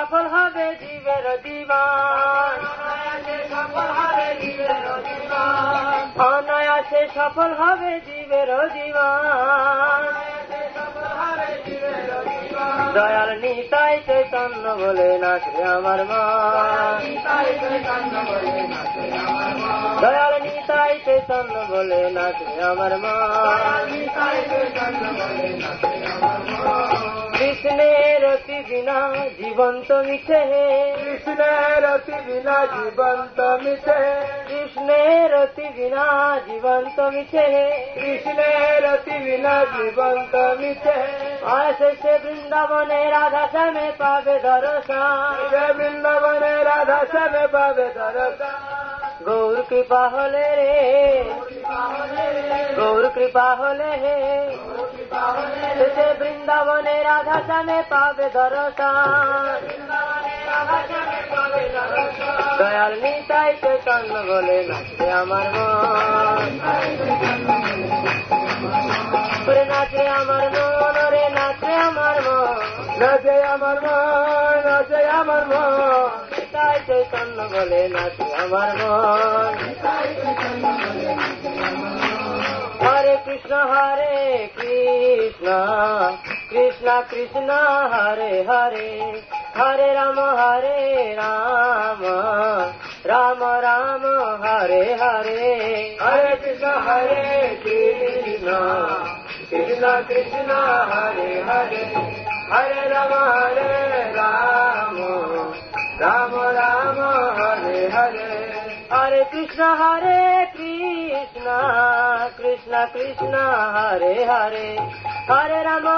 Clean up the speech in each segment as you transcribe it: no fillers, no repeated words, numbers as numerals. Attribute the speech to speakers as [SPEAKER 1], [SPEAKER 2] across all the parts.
[SPEAKER 1] সফল হবে জীবের জীবন, অনায়াসে সফল হবে জীবের জীবন। দয়াল নিতাই চৈতন্য বলে নাচে আমার মন, দয়াল নিতাই চৈতন্য বলে নাচে আমার মন। কৃষ্ণের অতি বিনা জীবন্ত মিছে,
[SPEAKER 2] কৃষ্ণের অতি বিনা জীবন্ত মিছে,
[SPEAKER 1] কৃষ্ণের অতি বিনা জীবন্ত মিছে,
[SPEAKER 2] কৃষ্ণের অতি বিনা জীবন্ত মিছে।
[SPEAKER 1] অশেষে বৃন্দাবনে রাধা শ্যামে পাবে দর্শন,
[SPEAKER 2] বৃন্দাবনে রাধা শ্যামে পাবে দর্শন।
[SPEAKER 1] গৌর কৃপা হলে রে, গৌর কৃপা হলে হে, শেষে বৃন্দাবনে রাধা শ্যামে পাবে দর্শন। দয়াল নিতাই চৈতন্য বলে নাচে আমার মন, ওরে নাচে আমার মন, ওরে নাচে আমার মন,
[SPEAKER 2] নাচে আমার মন, নাচে আমার মন।
[SPEAKER 1] নিতাই চৈতন্য বলে নাচে আমার মন। হরে কৃষ্ণ কৃষ্ণ কৃষ্ণ হরে হরে, হরে রাম রাম রাম হরে হরে।
[SPEAKER 2] হরে কৃষ্ণ কৃষ্ণ কৃষ্ণ হরে হরে, হরে রাম রাম রাম হরে হরে।
[SPEAKER 1] হরে কৃষ্ণ কৃষ্ণ কৃষ্ণ হরে হরে, হরে রাম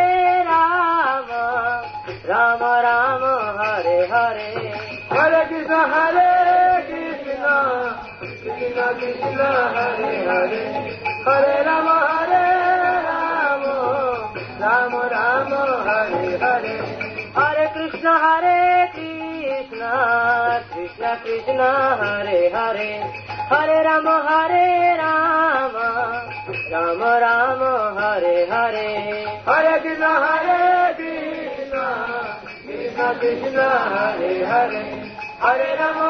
[SPEAKER 1] রাম রাম হরে হরে।
[SPEAKER 2] হরে কৃষ্ণ কৃষ্ণ কৃষ্ণ হরে হরে, হরে রাম রাম রাম হরে হরে।
[SPEAKER 1] হরে কৃষ্ণ কৃষ্ণ কৃষ্ণ হরে হরে, হরে রাম রাম রাম হরে হরে।
[SPEAKER 2] হরে কৃষ্ণ কৃষ্ণ কৃষ্ণ হরে হরে, হরে রাম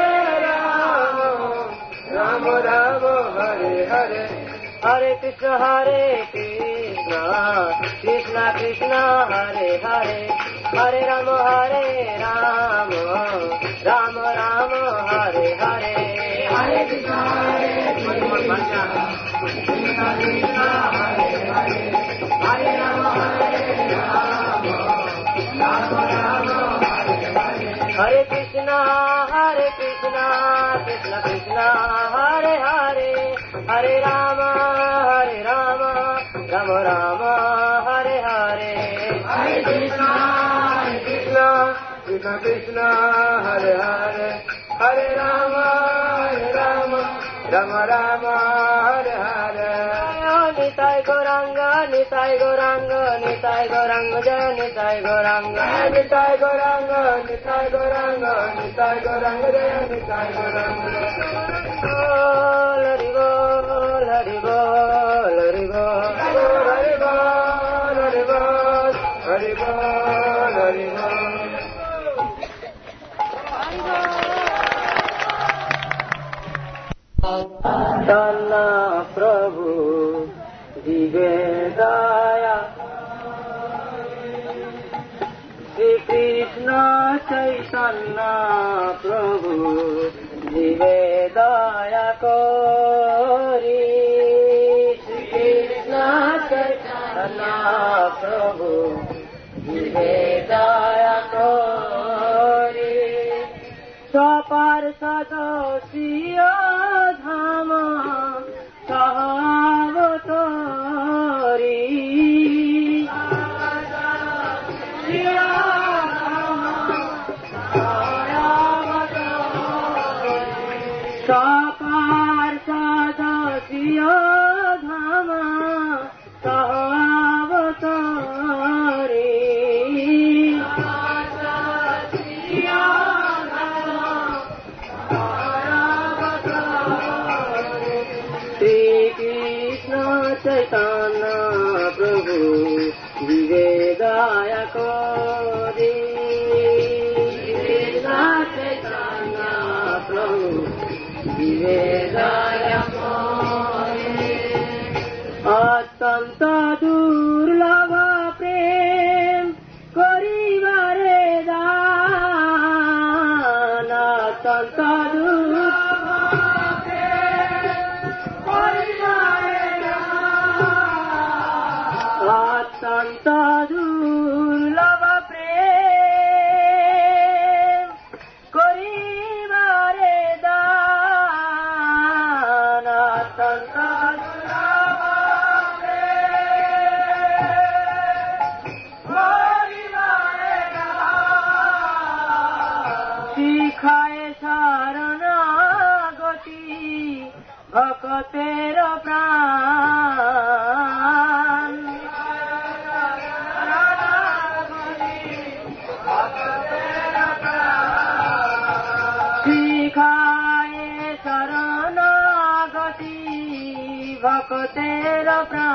[SPEAKER 2] রাম হরে হরে।
[SPEAKER 1] হরে কৃষ্ণ কৃষ্ণ কৃষ্ণ হরে হরে, হরে রাম রাম রাম হরে হরে।
[SPEAKER 2] হরে কৃষ্ণ কৃষ্ণ কৃষ্ণ হরে হরে, হরে রাম রাম রাম হরে হরে।
[SPEAKER 1] হরে কৃষ্ণ কৃষ্ণ কৃষ্ণ হরে হরে, হরে রাম রাম রাম হরে হরে।
[SPEAKER 2] হরে কৃষ্ণ কৃষ্ণ কৃষ্ণ কৃষ্ণ হরে হরে, হরে রাম রাম রাম হরে হরে।
[SPEAKER 1] নিতাই গৌরাঙ্গ নিতাই গৌরাঙ্গ নিতাই গৌরাঙ্গ জয় নিতাই গৌরাঙ্গ,
[SPEAKER 2] নিতাই গৌরাঙ্গ নিতাই গৌরাঙ্গ নিতাই গৌরাঙ্গ জয় নিতাই গৌরাঙ্গ।
[SPEAKER 1] হরি বল হরি বল হরি বল,
[SPEAKER 2] হরি বল হরি বল হরি বল হরি বল।
[SPEAKER 1] ধন্য প্রভু দিবে দয়া, শ্রীকৃষ্ণ চৈতন্য প্রভু দিবে দয়া করি, শ্রীকৃষ্ণ চৈতন্য প্রভু দিবে দয়া করি। সপার সদস্য ধাম সহাবতরি, সপার সদস্য ধাম সহাবতরি। দুর্লভ প্রেম করিবারে দান অত্যন্ত দুর্লভ প্রেম করিবারে দান অত্যন্ত দুর্লভ প্রেম করিবারে দান অত্যন্ত শিখায় শরণাগতি ভক্তের প্রাণ শিখায় শরণাগতি ভক্তের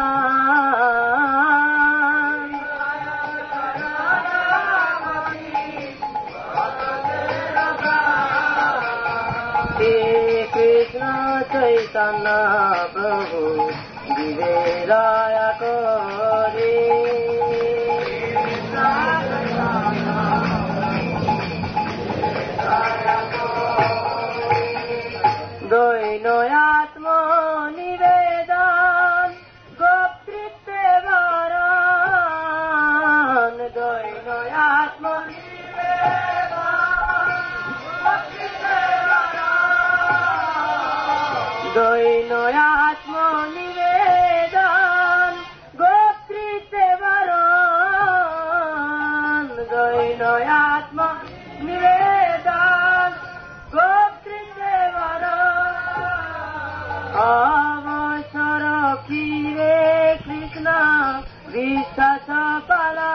[SPEAKER 1] প্রাণ কৃষ্ণ চৈতন্য প্রভু দিবে দয়া করে দৈন আত্ম নিবেদন গোপৃত্বে বরণ দৈন আত্ম দৈন আত্ম নিবেদন গোপৃত্বে বরণ দৈন আত্ম নিবেদন গোপৃত্বে বরণ অবসর ফিরে কৃষ্ণ বিশ্বাস পালা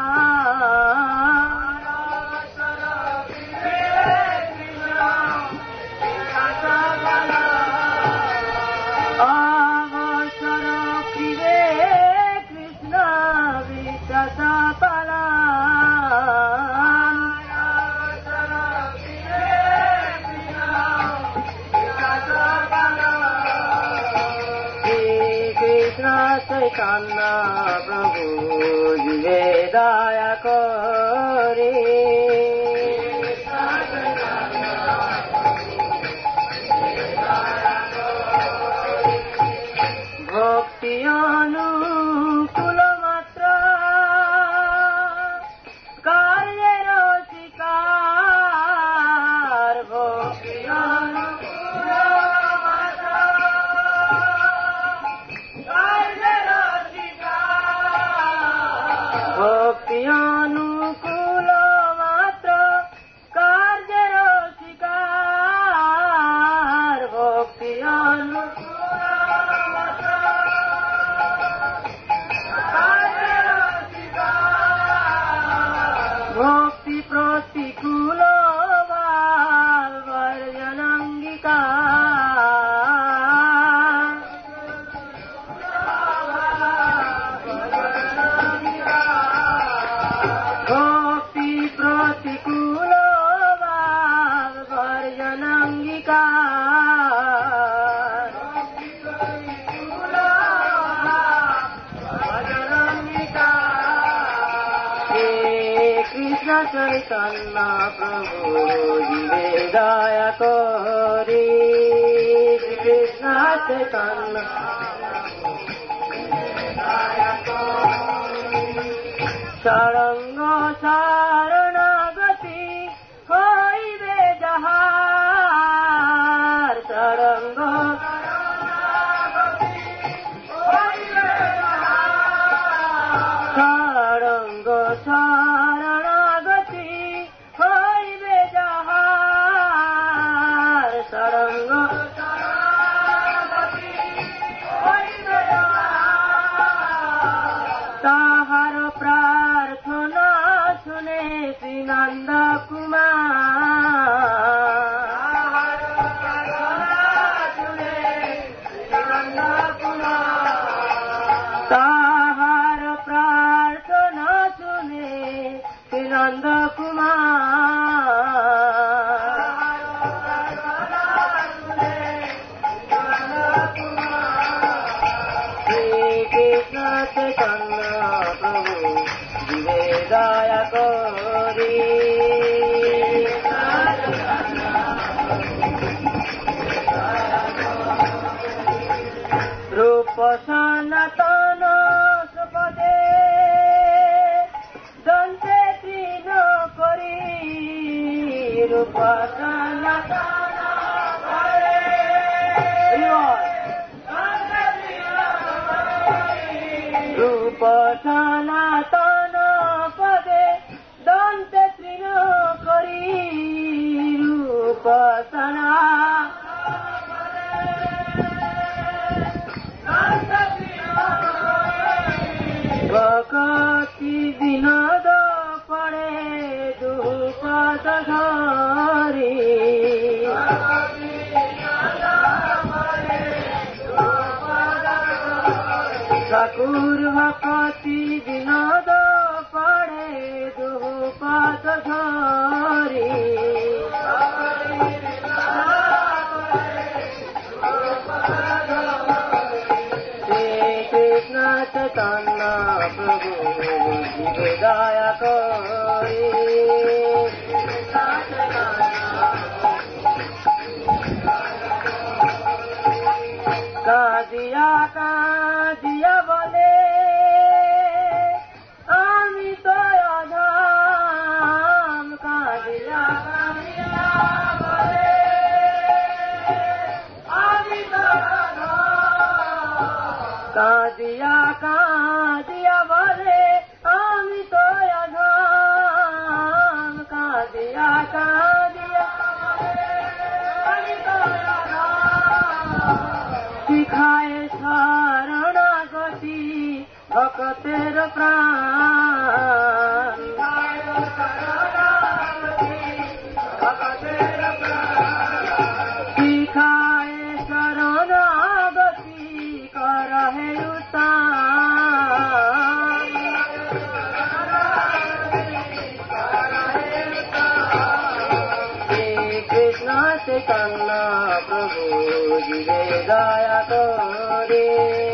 [SPEAKER 1] অবসর ফিরে কৃষ্ণ বিশ্বাস পালা কৃষ্ণ চৈতন্য প্রভু দিবে দয়া করে ভক্তি অনুকূল মাত্র কার্যের শিকার ভক্তি অনুকূল মাত্র কার্যের শিকার ভক্তি অনুকূল মাত্র কার্যের শিকার ভক্তি অনুকূল ভক্তি প্রতিকূল বর্জনাঙ্গিকার ভক্তি প্রতিকূল বর্জনাঙ্গিকার কৃষ্ণ চৈতন্য প্রভু দিবে দয়া করে কৃষ্ণ চৈতন্য সরঙ্গ শরণাগতি হইবে যাহার সরঙ্গ সরঙ্গ শরণাগতি হইবে যাহার সরঙ্গ তাহার প্রার্থনা শুনে শ্রীনন্দ কুমার তাহার প্রার্থনা শুনে শ্রীনন্দ কুমার শ্রীকৃষ্ণ চৈতন্য प्रभु दिवे दया करी रूप सनातन सुपदे दन्ते तृण करी रूप सनातन रूप सनातन पदे दन्ते तृण करी रूप कति विनोद पड़े दुपद घरी ठाकुर भक्ति विनोद पड़े दुपद घरी चैतन्य प्रभु दिवे दया करी कादिया बोले आमी तो अधाम कादिया बोले आमी तो कादिया बोले आमी तो अधाम कादिया आमी तो शिखाए शरणागति भक्तेर प्राण शिखाए शरणागति करहे कृष्ण चैतन्य प्रभु दिवे दया करे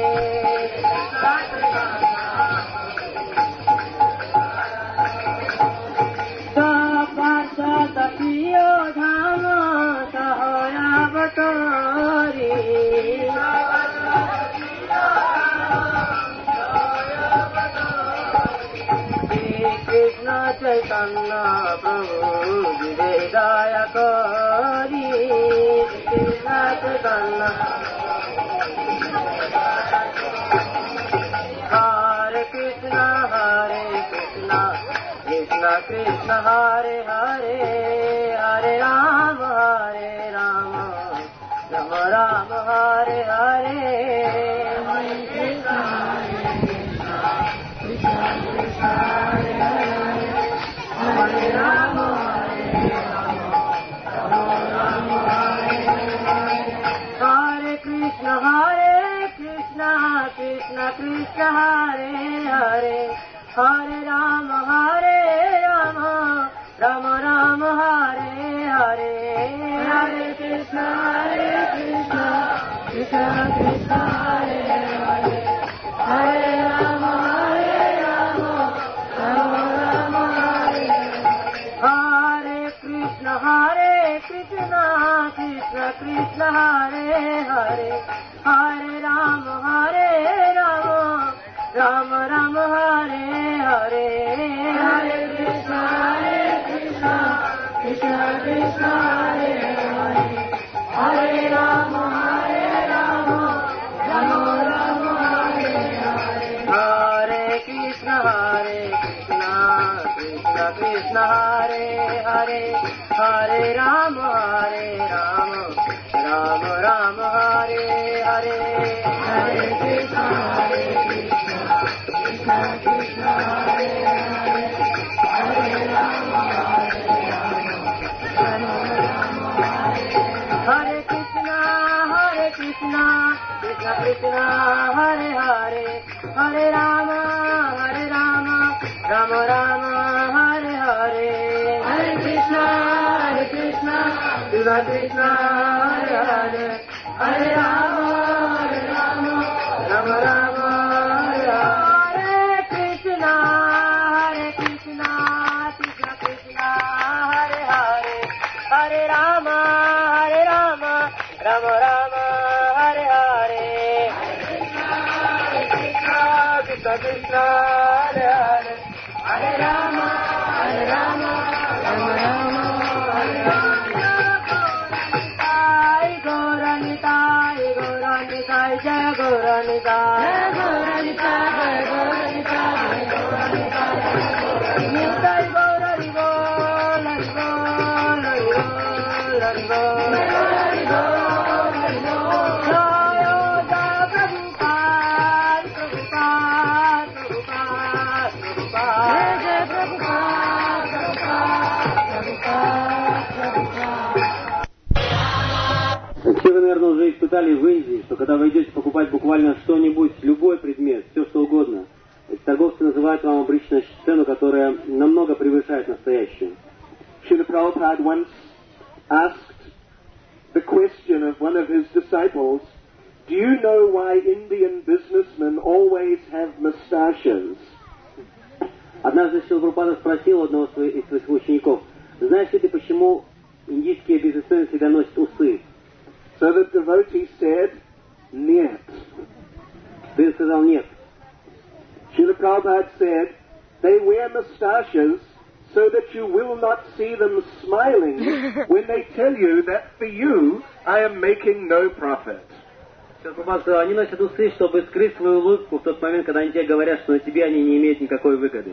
[SPEAKER 1] पार्षद प्रिय धाम सहयावतारी कृष्ण चैतन्य प्रभु दिवे दया करी कृष्ण चैतन्य हरे कृष्ण कृष्ण कृष्ण हरे हरे हरे राम राम राम हरे हरे हरे राम हरे कृष्ण कृष्ण कृष्ण हरे हरे हरे राम राम राम हरे हरे हरे कृष्ण कृष्ण कृष्ण हरे हरे हरे राम राम राम हरे हरे कृष्ण कृष्ण कृष्ण हरे हरे हरे राम राम राम हरे हरे हरे कृष्ण कृष्ण कृष्ण हरे हरे हरे राम राम राम हरे हरे हरे कृष्ण कृष्ण कृष्ण हरे हरे हरे राम राम राम हरे हरे हरे कृष्ण कृष्ण कृष्ण हरे हरे हरे राम हरे Krishna Krishna Krishna Hare Hare Hare Ram Ram Ram Hare Hare Hare Krishna Krishna Krishna Hare Hare Hare Ram Ram Ram Hare Hare Krishna
[SPEAKER 2] Krishna, Hare Hare, Hare Rama, Hare Rama, Rama Rama, Hare Hare.
[SPEAKER 1] Gauranitai, Gauranitai, Jai Gauranitai, Jai Gauranitai, Jai Gauranitai, Jai Gauranitai, Nitai Gauranitai,
[SPEAKER 3] Все вы, наверное, уже испытали в Индии, что когда вы идете покупать буквально что-нибудь, любой предмет, все что угодно, эти торговцы называют вам обычно цену, которая намного превышает настоящую.
[SPEAKER 2] Srila Prabhupada once asked the question of one of his disciples, do you know why Indian businessmen always have mustaches?
[SPEAKER 3] Однажды Шрила Прабхупада спросил одного из своих учеников, знаешь ли ты, почему индийские бизнесмены всегда носят усы?
[SPEAKER 2] So the devotee said, Niet.
[SPEAKER 3] Ты сказал нет.
[SPEAKER 2] Srila Prabhupada said, they wear mustaches so that you will not see them smiling when they tell you that for you I am making no profit.
[SPEAKER 3] Шрила Прабхупада сказал, они носят усы, чтобы скрыть свою улыбку в тот момент, когда они тебе говорят, что на тебе они не имеют никакой выгоды.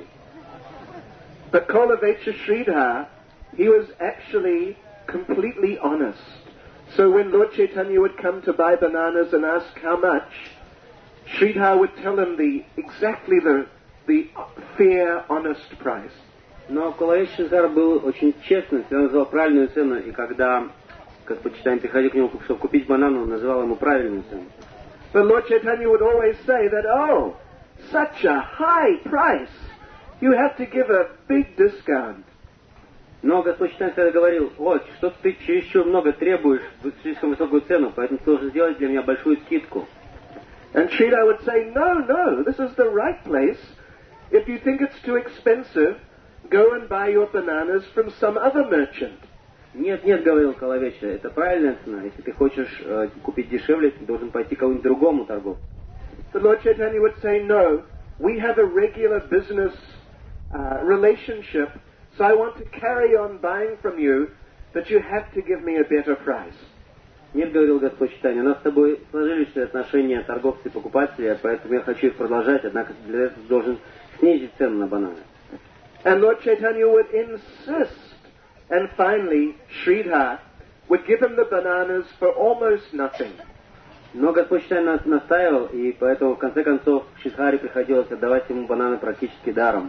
[SPEAKER 2] But Kolavecha Sridhar, he was actually completely honest. So when Lord Chaitanya would come to buy bananas and ask how much, Sridhar would tell him exactly the fair, honest price.
[SPEAKER 3] Но Кулавеч Шридхар был очень честным, всегда называл правильную цену, и когда Господь Чайтанья приходил к нему, чтобы купить банан, он называл ему правильную цену.
[SPEAKER 2] But Lord Chaitanya would always say that, oh, such a high price, you have to give a big discount.
[SPEAKER 3] Но Господь Чайтанья всегда говорил, вот, что ты чересчур много требуешь, слишком высокую цену, поэтому ты должен сделать для меня большую скидку.
[SPEAKER 2] And Sridhar would say, no, this is the right place. If you think it's too expensive, go and buy your bananas from some other merchant.
[SPEAKER 3] Нет, говорил Кулавеч, это правильная цена. Если ты хочешь купить дешевле, ты должен пойти к кому-нибудь другому торговцу.
[SPEAKER 2] The Lord Chaitanya would say, no, we have a regular business relationship, so I want to carry on buying from you, but you have to give me a better price.
[SPEAKER 3] Нет, говорил Господь Чайтанья, у нас с тобой сложились отношения торговцев и покупателей, поэтому я хочу их продолжать, однако для этого должен снизить цену на бананы.
[SPEAKER 2] And Lord Chaitanya would insist, and finally Sridhar would give him the bananas for almost nothing.
[SPEAKER 3] Но Господь Чайтанья настаивал, и поэтому в конце концов Шридхаре приходилось отдавать ему бананы практически даром.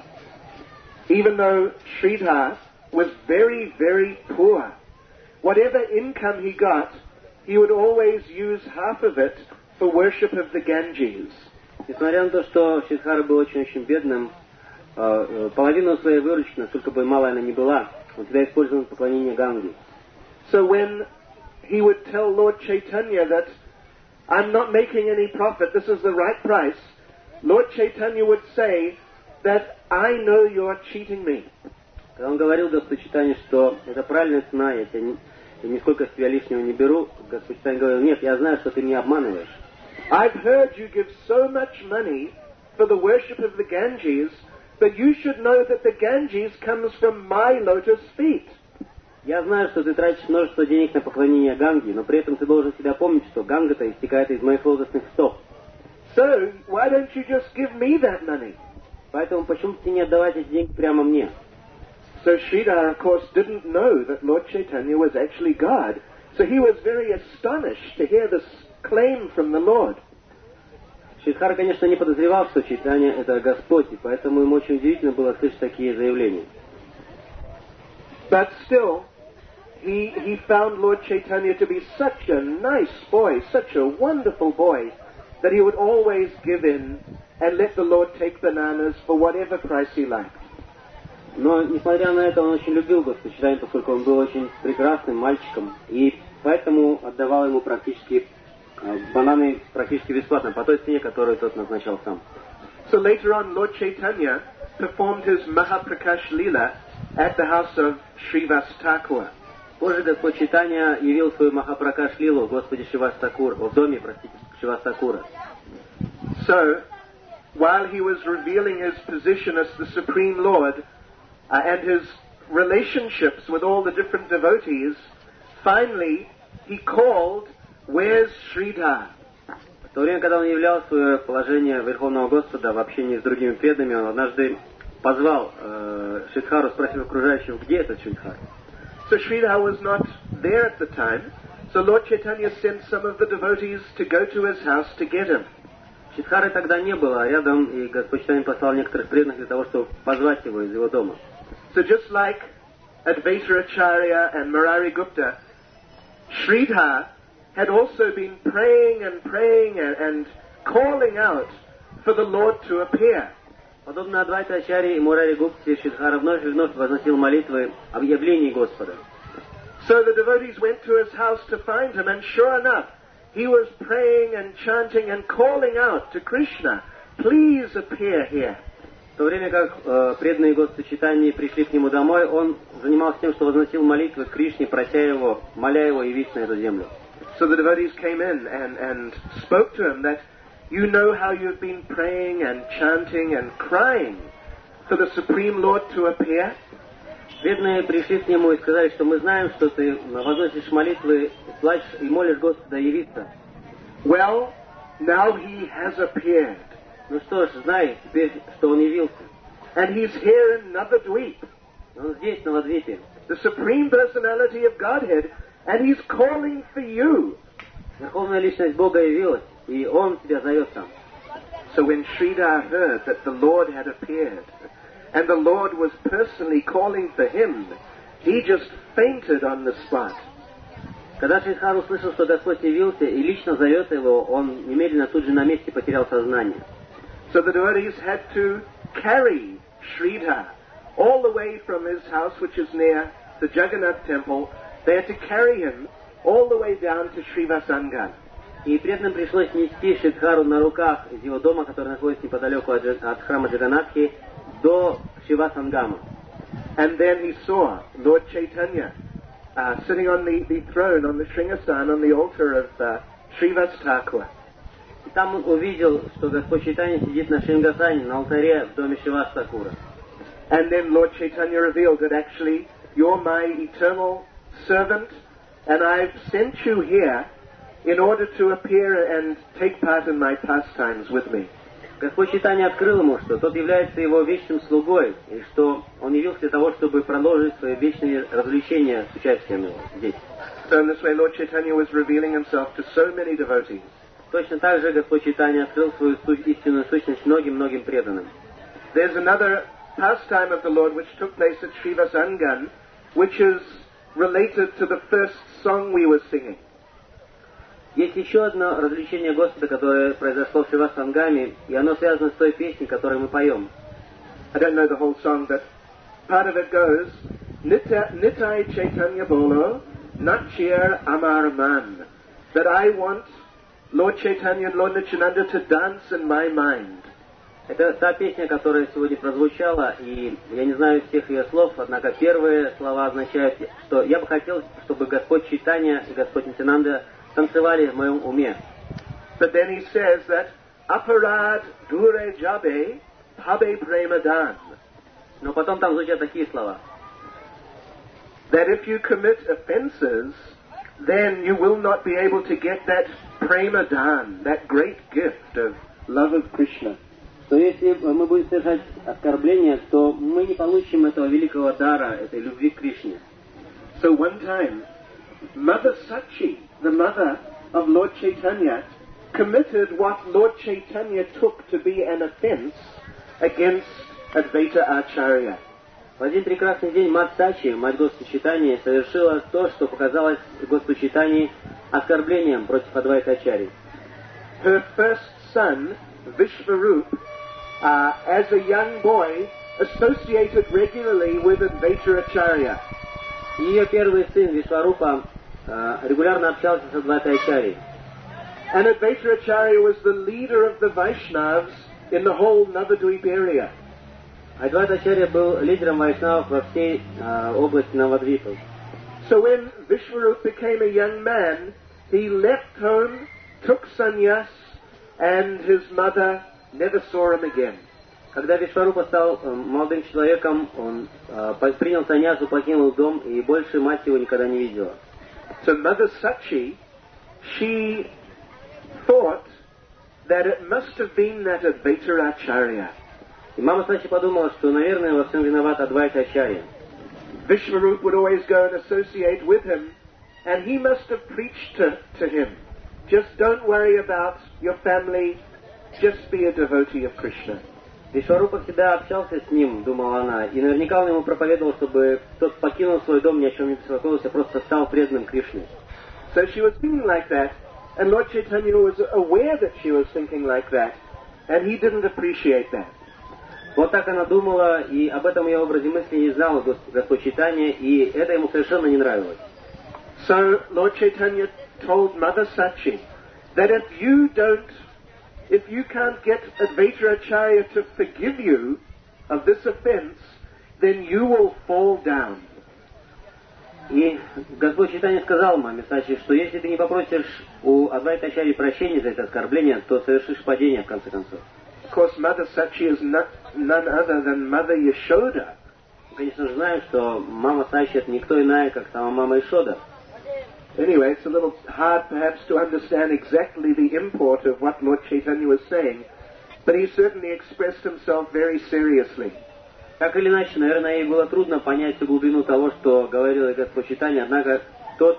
[SPEAKER 2] Even though Sridhar was very, very poor, whatever income he got, he would always use half of it for worship of the Ganges.
[SPEAKER 3] Несмотря на то, что Шридхар был очень бедным, половину своей выручки, насколько бы малая она ни была, он всегда использовал на поклонение Ганги.
[SPEAKER 2] So when he would tell Lord Chaitanya that I'm not making any profit, this is the right price, Lord Chaitanya would say that I know you're cheating me.
[SPEAKER 3] Когда он говорил Господь Чайтанье, что это правильная цена, я нисколько с тебя лишнего не беру, Господь Чайтанья говорил, нет, я знаю, что ты меня обманываешь.
[SPEAKER 2] I've heard you give so much money for the worship of the Ganges, but you should know that the Ganges comes from my lotus feet.
[SPEAKER 3] Я знаю, что ты тратишь множество денег на поклонение Ганги, но при этом ты должен всегда помнить, что Ганга-то истекает из моих лотосных стоп.
[SPEAKER 2] So, why don't you just give me that money?
[SPEAKER 3] Поэтому почему ты не отдавать эти деньги прямо мне?
[SPEAKER 2] So Sridhar, of course, didn't know that Lord Chaitanya was actually God. So he was very astonished to hear this claim from the Lord.
[SPEAKER 3] Шридхар, конечно, не подозревал, что Чайтанья — это Господь, и поэтому ему очень удивительно было слышать такие заявления.
[SPEAKER 2] But still, he found Lord Chaitanya to be such a nice boy, such a wonderful boy, that he would always give in and let the Lord take bananas for whatever price he liked.
[SPEAKER 3] Но, несмотря на это, он очень любил Господа Чайтанью, поскольку он был очень прекрасным мальчиком, и поэтому отдавал ему практически бананы практически бесплатно, по той цене, которую тот назначал сам.
[SPEAKER 2] So later on, Lord Chaitanya performed his Mahaprakash Leela at the house of Srivas Thakur.
[SPEAKER 3] Позже Господь Чайтанья явил свою Махапракаш Лилу в доме Шривас Thakura.
[SPEAKER 2] So, while he was revealing his position as the Supreme Lord and his relationships with all the different devotees, finally he called, "Where's Sridhar?"
[SPEAKER 3] В то время, когда он являл свое положение Верховного Господа в общении с другими преданными, он однажды позвал Шридхару, спросив окружающих, где этот Шридхар.
[SPEAKER 2] So Sridhar was not there at the time, so Lord Chaitanya sent some of the devotees to go to his house to get him.
[SPEAKER 3] Шридхары тогда не было рядом, и Господь Чайтанья послал некоторых преданных для того, чтобы позвать его из его дома.
[SPEAKER 2] So just like Advaita Acharya and Murari Gupta, Sridhar had also been praying and calling out for the Lord to appear.
[SPEAKER 3] Подобно Адвайта Ачарье и Мурари Гупте, Шридхара вновь и вновь возносил молитвы об явлении Господа.
[SPEAKER 2] So the devotees went to his house to find him, and sure enough, he was praying and chanting and calling out to Krishna, "Please appear here."
[SPEAKER 3] В то время как преданные Господа Чайтаньи пришли к нему домой, он занимался тем, что возносил молитвы к Кришне, прося его, моля его явиться на эту землю.
[SPEAKER 2] So the devotees came in and spoke to him that, "You know how you've been praying and chanting and crying for the Supreme Lord to appear?"
[SPEAKER 3] Преданные пришли к нему и сказали, что мы знаем, что ты возносишь молитвы, плачешь и молишь Господа явиться.
[SPEAKER 2] Well, now he has appeared.
[SPEAKER 3] Ну что ж, знай теперь, что он явился.
[SPEAKER 2] And he's here in Navadvip,
[SPEAKER 3] Он здесь, на Навадвипе.
[SPEAKER 2] the Supreme Personality of Godhead, and he's calling for you.
[SPEAKER 3] Верховная Личность Бога явилась, и Он тебя зовет там.
[SPEAKER 2] So when Sridhar heard that the Lord had appeared, and the Lord was personally calling for him, he just fainted on the spot.
[SPEAKER 3] Когда Шридхар услышал, что Господь явился и лично зовет его, он немедленно тут же на месте потерял сознание.
[SPEAKER 2] So the devotees had to carry Sridhar all the way from his house, which is near the Jagannath temple. They had to carry him all the way down to Srivasangan.
[SPEAKER 3] И преданным пришлось нести Шридхару на руках из его дома, который находится неподалеку от храма Джаганатхи, до Шивасангама.
[SPEAKER 2] And then he saw Lord Chaitanya sitting on the throne, on the Shringasan, on the altar of Srivas Thakur.
[SPEAKER 3] И там он увидел, что Господь Чайтанья сидит на Шингасане, на алтаре в доме Шривас Тхакура.
[SPEAKER 2] And then Lord Chaitanya revealed that actually you're my eternal servant, and I've sent you here in order to appear and take part in my pastimes with me.
[SPEAKER 3] Господь Чайтанья открыл ему, что тот является его вечным слугой, и что он явился для того, чтобы продолжить свои вечные развлечения с участием его здесь.
[SPEAKER 2] So in this way Lord Chaitanya was revealing himself to so many devotees.
[SPEAKER 3] Точно так же Господь Чайтанья открыл свою истинную сущность многим-многим преданным.
[SPEAKER 2] There's another pastime of the Lord which took place at Srivasangan, which is related to the first song we were singing.
[SPEAKER 3] Есть еще одно развлечение Господа, которое произошло в Шривасангаме, и оно связано с той песней, которую мы поем.
[SPEAKER 2] I don't know the whole song, but part of it goes, Nitai Chaitanya Bolo, Nachir Amar Man, that I want Lord Chaitanya and Lord Nityananda to dance in my mind.
[SPEAKER 3] Это та песня, которая сегодня прозвучала, и я не знаю всех ее слов, однако первые слова означают, что я бы хотел, чтобы Господь Чайтанья и Господь Нитянанда танцевали в моем уме.
[SPEAKER 2] But then he says that Aparad Dure Jabe Pabe Premadan.
[SPEAKER 3] Но потом там звучат такие слова.
[SPEAKER 2] That if you commit offenses, then you will not be able to get that Premadan, that great gift of love of Krishna.
[SPEAKER 3] Что если мы будем совершать оскорбления, то мы не получим этого великого дара, этой любви к Кришне.
[SPEAKER 2] So one time, Mother Sachi, the mother of Lord Chaitanya, committed what Lord Chaitanya took to be an offense against Advaita Acharya.
[SPEAKER 3] В один прекрасный день мать Сачи, мать Господа Чайтаньи, совершила то, что показалось Господу Чайтаньи оскорблением против Адвайта Ачарьи.
[SPEAKER 2] Her first son, Vishvarup, as a young boy, associated regularly with Advaita Acharya.
[SPEAKER 3] Ее первый сын Вишварупа регулярно общался с Адвайтой Ачарьей.
[SPEAKER 2] And Advaita Acharya was the leader of the Vaishnavas in the whole Navadvip area.
[SPEAKER 3] Адвайта Ачарья был лидером вайшнавов во всей области Навадвипа.
[SPEAKER 2] So when Vishwarup became a young man, he left home, took sannyas, and his mother never saw him again.
[SPEAKER 3] Когда Вишварупа стал молодым человеком, он принял саньясу, покинул дом, и больше мать его никогда не видела.
[SPEAKER 2] So Mother Sachi, she thought that it must have been that Advaita Acharya.
[SPEAKER 3] И мама Сачи подумала, что, наверное, во всем виноват Адвайта Ачарья.
[SPEAKER 2] Vishwarup would always go and associate with him, and he must have preached to him. Just don't worry about your family, just be a devotee of Krishna.
[SPEAKER 3] Вишварупа всегда общался с ним, думала она, и наверняка он ему проповедовал, чтобы тот покинул свой дом, ни о чем не беспокоился, просто стал преданным Кришне.
[SPEAKER 2] So she was thinking like that, and Lord Chaitanya was aware that she was thinking like that, and he didn't appreciate that.
[SPEAKER 3] Вот так она думала, и об этом ее образе мысли не знала Господь Чайтанья, и это ему совершенно не нравилось.
[SPEAKER 2] So Lord Chaitanya told Mother Sachi that if you can't get Advaita Acharya to forgive you of this offense, then you will fall down.
[SPEAKER 3] И Господь Чайтанья сказал маме Сачи, что если ты не попросишь у Адвайта Ачарьи прощения за это оскорбление, то совершишь падение в конце концов.
[SPEAKER 2] Of course, Mother Sachi is none other than Mother Yashoda.
[SPEAKER 3] Конечно же, знаем, что мама Сачи это никто иная, как сама мама Ишода.
[SPEAKER 2] Anyway, it's a little hard perhaps to understand exactly the import of what Lord Chaitanya was saying, but he certainly expressed himself very seriously.
[SPEAKER 3] Так или иначе, наверное, ей было трудно понять всю глубину того, что говорил Господь Чайтанья, однако тот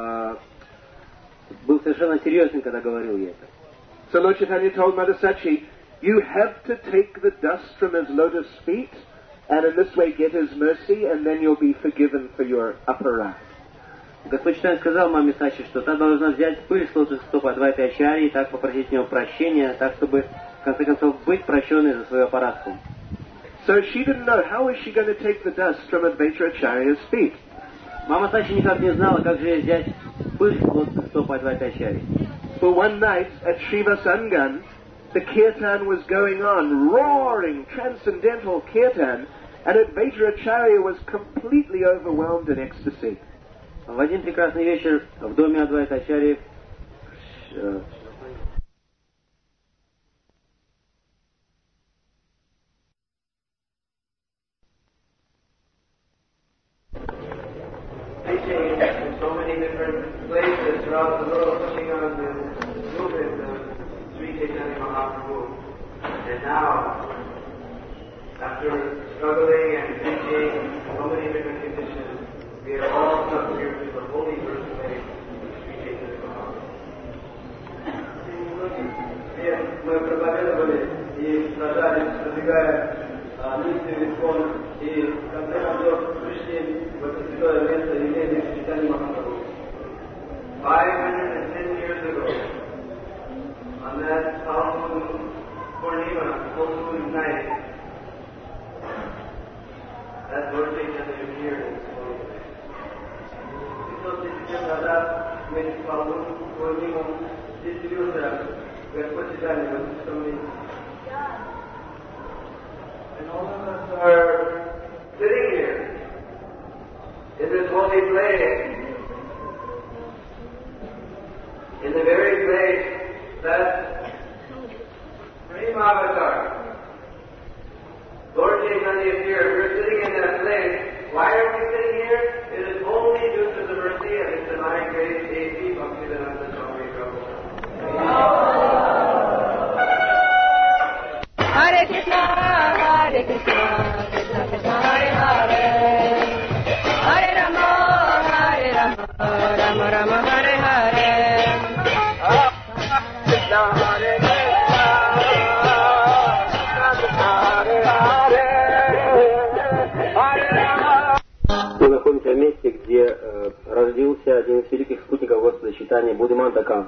[SPEAKER 3] был совершенно серьезен, когда говорил ей это.
[SPEAKER 2] So Lord Chaitanya told Mother Sachi, you have to take the dust from his lotus feet, and in this way get his mercy, and then you'll be forgiven for your aparad.
[SPEAKER 3] Господь Чайтанья сказал маме Сачи, что та должна взять пыль с лотосных стоп Адвайты Ачарьи и так попросить у него прощения, так чтобы, в конце концов, быть прощенной за свою аппаратку.
[SPEAKER 2] So she didn't know, how is she going to take the dust from Advaita Acharya's feet?
[SPEAKER 3] Мама Сачи никак не знала, как же ей взять пыль с лотосных стоп Адвайты Ачарьи.
[SPEAKER 2] For one night at Shiva Sangan, the kirtan was going on, roaring, transcendental kirtan, and Advaita Acharya was completely overwhelmed in ecstasy.
[SPEAKER 3] В один прекрасный вечер в доме Адвайта Ачарьи
[SPEAKER 4] in so many different places throughout the world, pushing on the movement of Sri Chaitanya Mahaprabhu. And now, after struggling and preaching so many different conditions, we have all come here to the holy birthplace of Sri Chaitanya Mahaprabhu. Мы проповедовали и страдали, продвигая миссию Искон, и в конце концов пришли в это святое место явления Шри Чайтанья Махапрабху. 510 years ago, on that Palmoon Purnima, full moon night, that Lord Chaitanya appeared in this holy place. Entonces, when Palmoon Purnima distributed Господь Чайтанья в этом месте. And all of us are sitting here in this holy place, in the very place that Premavatar, Lord Chaitanya appeared. We're sitting in that place. Why are we sitting here? It is only due to the mercy of His Divine Grace, A.P. Bhaktivedanta Swami Prabhupada.
[SPEAKER 1] Hare Krishna, Krishna Krishna, Hare Hare, Hare Rama, Rama Rama, Hare Hare. Krishna, Hare
[SPEAKER 3] Мы находимся в месте, где родился один из великих спутников Господа Чайтаньи, Буддимандакам.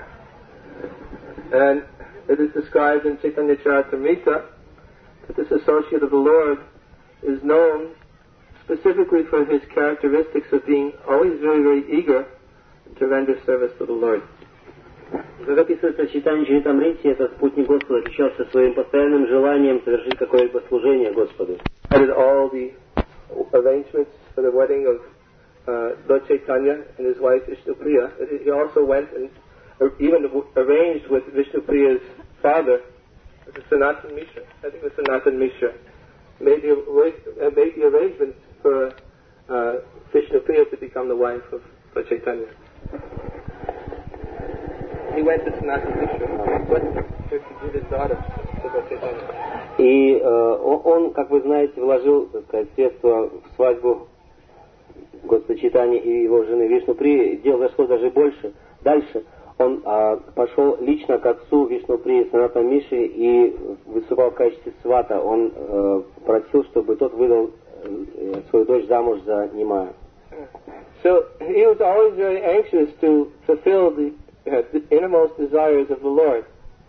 [SPEAKER 5] And it is described in Chaitanya Charitamrita that this associate of the Lord is known specifically for his characteristics of being always very, very eager to render service to the Lord.
[SPEAKER 3] Как описывается в Чайтанья Чаритамрите, этот спутник Господа отличался своим постоянным желанием совершить какое-либо служение Господу.
[SPEAKER 5] He did all the arrangements for the wedding of Lord Chaitanya and his wife Vishnupriya. He also went and even arranged with Vishnupriya's father the Sanatan Mishra. I think the Sanatan Mishra made the arrangements for Vishnu Priya to become the wife of Lord Chaitanya. He went to Sanatan Mishra. What to give his daughter to Lord Chaitanya.
[SPEAKER 3] И он, как вы знаете, вложил, так сказать, средства в свадьбу Господа Чайтаньи и его жены Вишнуприи. Дело зашло даже больше. Дальше он пошел лично к отцу Вишнуприи Санатана Миши и выступал в качестве свата. Он просил, чтобы тот выдал свою дочь замуж за Нимая.
[SPEAKER 5] So he was always very anxious to fulfill the innermost desires of the Lord.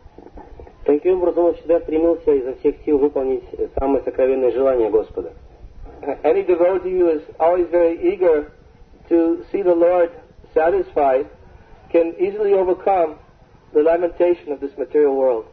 [SPEAKER 3] Таким образом, он всегда стремился изо всех сил выполнить самые сокровенные желания Господа.
[SPEAKER 5] Any devotee who is always very eager to see the Lord satisfied can easily overcome the lamentation of this material world.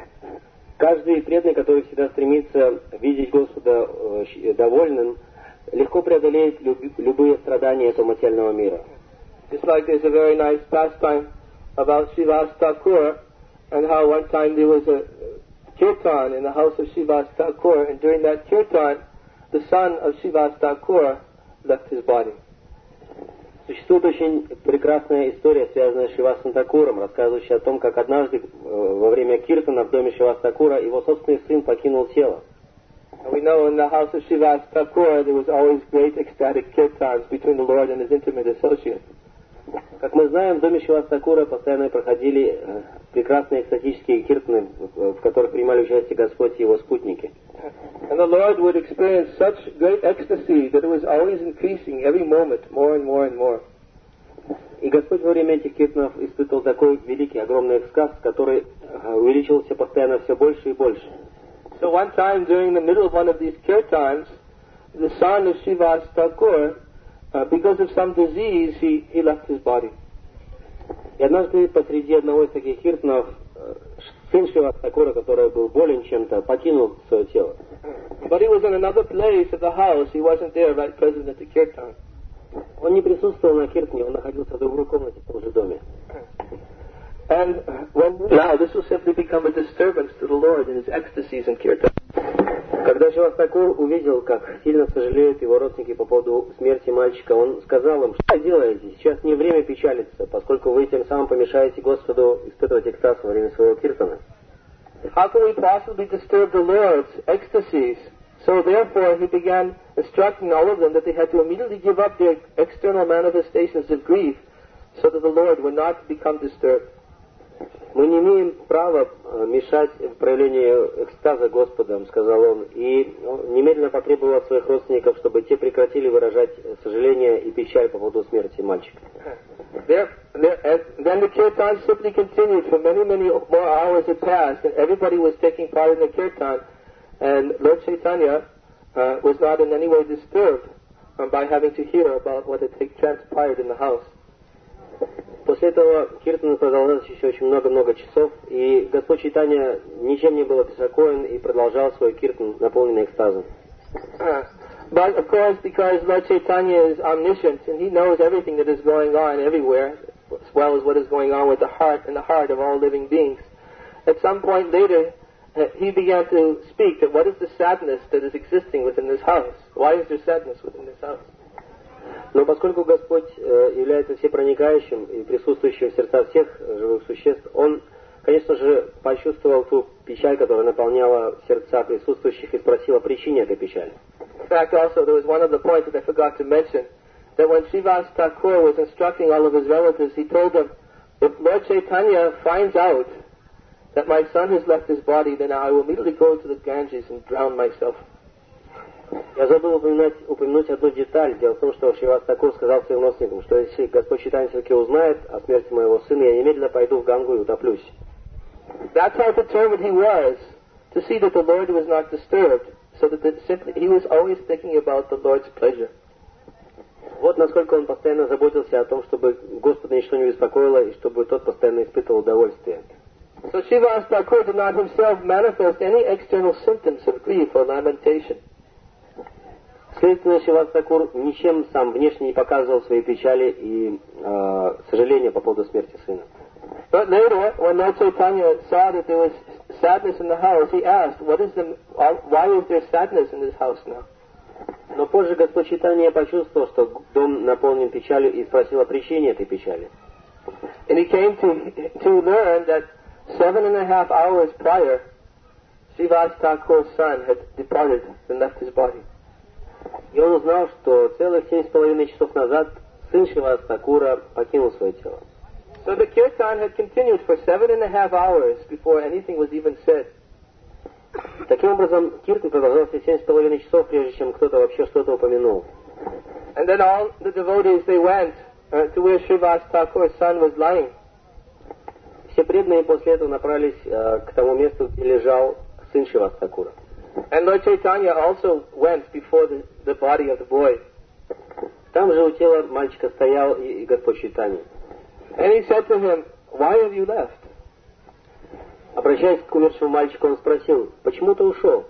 [SPEAKER 3] Каждый преданный, который всегда стремится видеть Господа довольным, легко преодолеет любые страдания этого материального мира.
[SPEAKER 5] Just like there's a very nice pastime about Srivas Thakur, and how one time there was a kirtan in the house of Srivas Thakur, and during that kirtan, the son of Srivas Thakur left his body.
[SPEAKER 3] Существует очень прекрасная история, связанная с Шривасом Такуром, рассказывающая о том, как однажды во время киртана в доме Шриваса Такура его собственный сын покинул тело.
[SPEAKER 5] We know in the house of Srivas Thakur there was always great ecstatic kirtans between the Lord and his intimate associates.
[SPEAKER 3] Как мы знаем, в доме Шриваса Такура постоянно проходили прекрасные экстатические киртаны, в которых принимали участие Господь и его спутники.
[SPEAKER 5] And the Lord would experience such great ecstasy that it was always increasing every moment, more and more and more.
[SPEAKER 3] И Господь во время этих киртанов испытывал такой великий, огромный экстаз, который увеличивался постоянно все больше и больше.
[SPEAKER 5] So one time during the middle of one of these kirtans, the son of Srivas Thakur, because of some disease, he left his body.
[SPEAKER 3] И однажды посреди одного из таких киртанов сын Шриваса Такура, который был болен чем-то, покинул свое тело.
[SPEAKER 5] But he was in another place of the house. He wasn't there right present at the kirtan.
[SPEAKER 3] Он не присутствовал на киртане, он находился в другой комнате в том же доме.
[SPEAKER 5] And now this will simply become a disturbance to the Lord in his ecstasies in kirtan.
[SPEAKER 3] Когда Шривас Такур увидел, как сильно сожалеют его родственники по поводу смерти мальчика, он сказал им: что делаете? Сейчас не время печалиться, поскольку вы тем самым помешаете Господу испытывать экстаз во время своего киртана.
[SPEAKER 5] How can we possibly disturb the Lord's ecstasies? So therefore he began instructing all of them that they had to immediately give up their external manifestations of grief so that the Lord would not become disturbed.
[SPEAKER 3] Мы не имеем права мешать проявлению экстаза Господом, сказал он, и немедленно потребовал от своих родственников, чтобы те прекратили выражать сожаление и печаль по поводу смерти мальчика.
[SPEAKER 5] Then the kirtan simply continued for many more hours had passed, and everybody was taking part in the kirtan, and Lord Chaitanya was not in any way disturbed by having to hear about what had transpired in the house.
[SPEAKER 3] После этого киртан продолжался еще очень много-много часов, и Господь Чайтанья ничем не был обеспокоен и продолжал свой киртан, наполненный экстазом.
[SPEAKER 5] But of course, because Lord Chaitanya is omniscient and he knows everything that is going on everywhere, as well as what is going on with the heart and the heart of all living beings, at some point later he began to speak that what is the sadness that is existing within this house? Why is there sadness within this house?
[SPEAKER 3] Но поскольку Господь является всепроникающим и присутствующим в сердцах всех живых существ, Он, конечно же, почувствовал ту печаль, которая наполняла сердца присутствующих, и спросил о причине этой печали.
[SPEAKER 5] In fact, also, there was one other point that I forgot to mention, that when Srivas Thakur was instructing all of his relatives, he told them, if Lord Chaitanya finds out that my son has left his body, then I will immediately go to the Ganges and drown myself.
[SPEAKER 3] Я забыл упомянуть одну деталь. Дело в том, что Шривас Такур сказал своим родственникам, что если Господь Чайтанья все-таки узнает о смерти моего сына, я немедленно пойду в Гангу и утоплюсь.
[SPEAKER 5] That's how determined he was to see that the Lord was not disturbed, so that he was always thinking about the Lord's pleasure.
[SPEAKER 3] Вот насколько он постоянно заботился о том, чтобы Господа ничто не беспокоило, и чтобы тот постоянно испытывал удовольствие.
[SPEAKER 5] So Srivas Thakur did not himself manifest any external symptoms of grief or lamentation.
[SPEAKER 3] Следственно, Шривас Такур ничем сам внешне не показывал своей печали и сожаления по поводу смерти сына.
[SPEAKER 5] But later, when Lord Chaitanya saw that there was sadness in the house, he asked, why is there sadness in this house now?
[SPEAKER 3] Но позже Господь Чайтанья почувствовал, что дом наполнен печалью, и спросил о причине этой печали.
[SPEAKER 5] And he came to learn that 7.5 hours prior, Srivas Thakur's son had departed and left his body.
[SPEAKER 3] И он узнал, что целых 7,5 часов назад сын Шриваса Такура покинул свое тело.
[SPEAKER 5] So the kirtan had continued for 7.5 hours before anything was even said.
[SPEAKER 3] Таким образом, киртан продолжался 7,5 часов, прежде чем кто-то вообще что-то упомянул.
[SPEAKER 5] And then all the devotees, they went to where Srivas Thakur's son was lying.
[SPEAKER 3] Все преданные после этого направились к тому месту, где лежал сын Шриваса Такура.
[SPEAKER 5] And Lord Chaitanya also went before the body of the boy.
[SPEAKER 3] Там же у тела мальчика стоял и Господь Чайтанья.
[SPEAKER 5] And he said to him, why have you left?
[SPEAKER 3] Обращаясь к умершему мальчику, он спросил, почему ты ушел?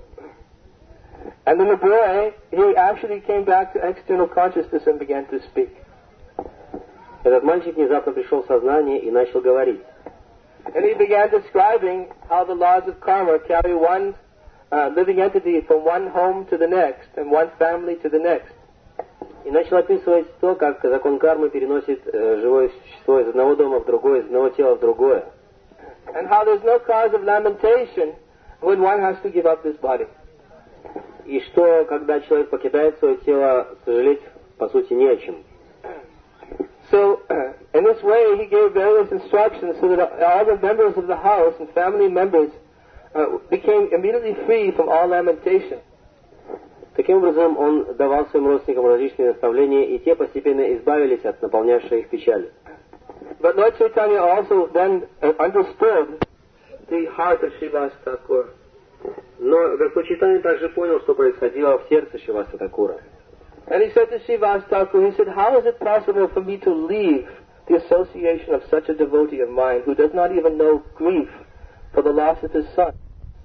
[SPEAKER 5] And then the boy, he actually came back to external consciousness and began to speak.
[SPEAKER 3] Этот мальчик внезапно пришел в сознание и начал говорить.
[SPEAKER 5] And he began describing how the laws of karma carry one living entity from one home to the next and one family to the next.
[SPEAKER 3] И начал описывать то, как закон кармы переносит живое существо из одного дома в другой, из одного тела в другое.
[SPEAKER 5] And how there's no cause of lamentation when one has to give up this body.
[SPEAKER 3] И что, когда человек покидает свое тело, сожалеть, по сути, не о чем.
[SPEAKER 5] So, in this way, he gave various instructions so that all the members of the house and family members became immediately free from all lamentation.
[SPEAKER 3] Таким образом, он давал своим родственникам различные наставления, и те постепенно избавились от наполнявшей их печали.
[SPEAKER 5] But Lord Chaitanya also then understood the heart of Srivas Thakur.
[SPEAKER 3] Но Господь Чайтанья также понял, что происходило в сердце Шриваса Такура.
[SPEAKER 5] And he said to Srivas Thakur, he said, how is it possible for me to leave the association of such a devotee of mine who does not even know grief for the loss of his son?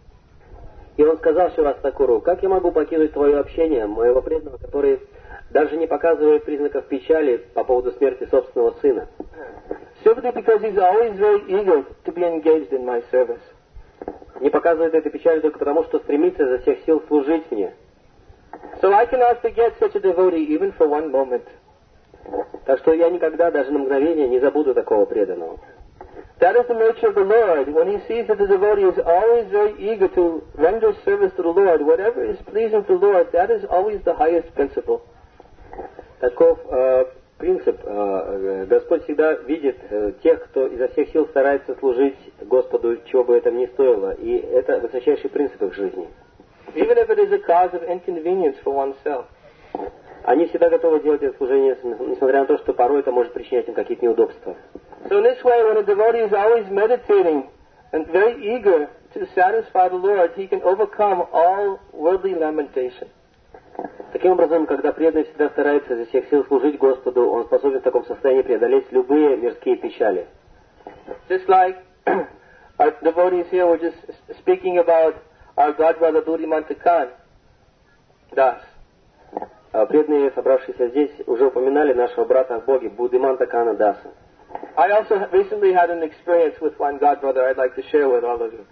[SPEAKER 3] И он сказал Шривасу Такуру, как я могу покинуть твое общение, моего преданного, который даже не показывает признаков печали по поводу смерти собственного сына?
[SPEAKER 5] Simply because he's always very eager to be engaged in my service.
[SPEAKER 3] Не показывает этой печали только потому, что стремится изо всех сил служить мне.
[SPEAKER 5] So I cannot forget such a devotee even for one moment.
[SPEAKER 3] Так что я никогда, даже на мгновение, не забуду такого преданного.
[SPEAKER 5] That is the nature of the Lord. When he sees that the devotee is always very eager to render service to the Lord, whatever is pleasing to the Lord, that is always the highest principle.
[SPEAKER 3] Таков принцип. Господь всегда видит тех, кто изо всех сил старается служить Господу, чего бы это ни стоило. И это высочайший принцип их жизни.
[SPEAKER 5] Even if it is a cause of inconvenience for oneself.
[SPEAKER 3] Они всегда готовы делать это служение, несмотря на то, что порой это может причинять им какие-то неудобства.
[SPEAKER 5] So in this way, when a devotee is always meditating and very eager to satisfy the Lord, he can overcome all worldly lamentation.
[SPEAKER 3] Таким образом, когда преданный всегда старается изо всех сил служить Господу, он способен в таком состоянии преодолеть любые мирские печали.
[SPEAKER 5] Just like our devotees here were just speaking about our godbrother Buddhimanta Khan Das.
[SPEAKER 3] Преданные, собравшиеся здесь, уже упоминали нашего брата в Боге, Буддиманта Кана Даса.
[SPEAKER 5] I also recently had an experience with one godbrother I'd like to share with all of you.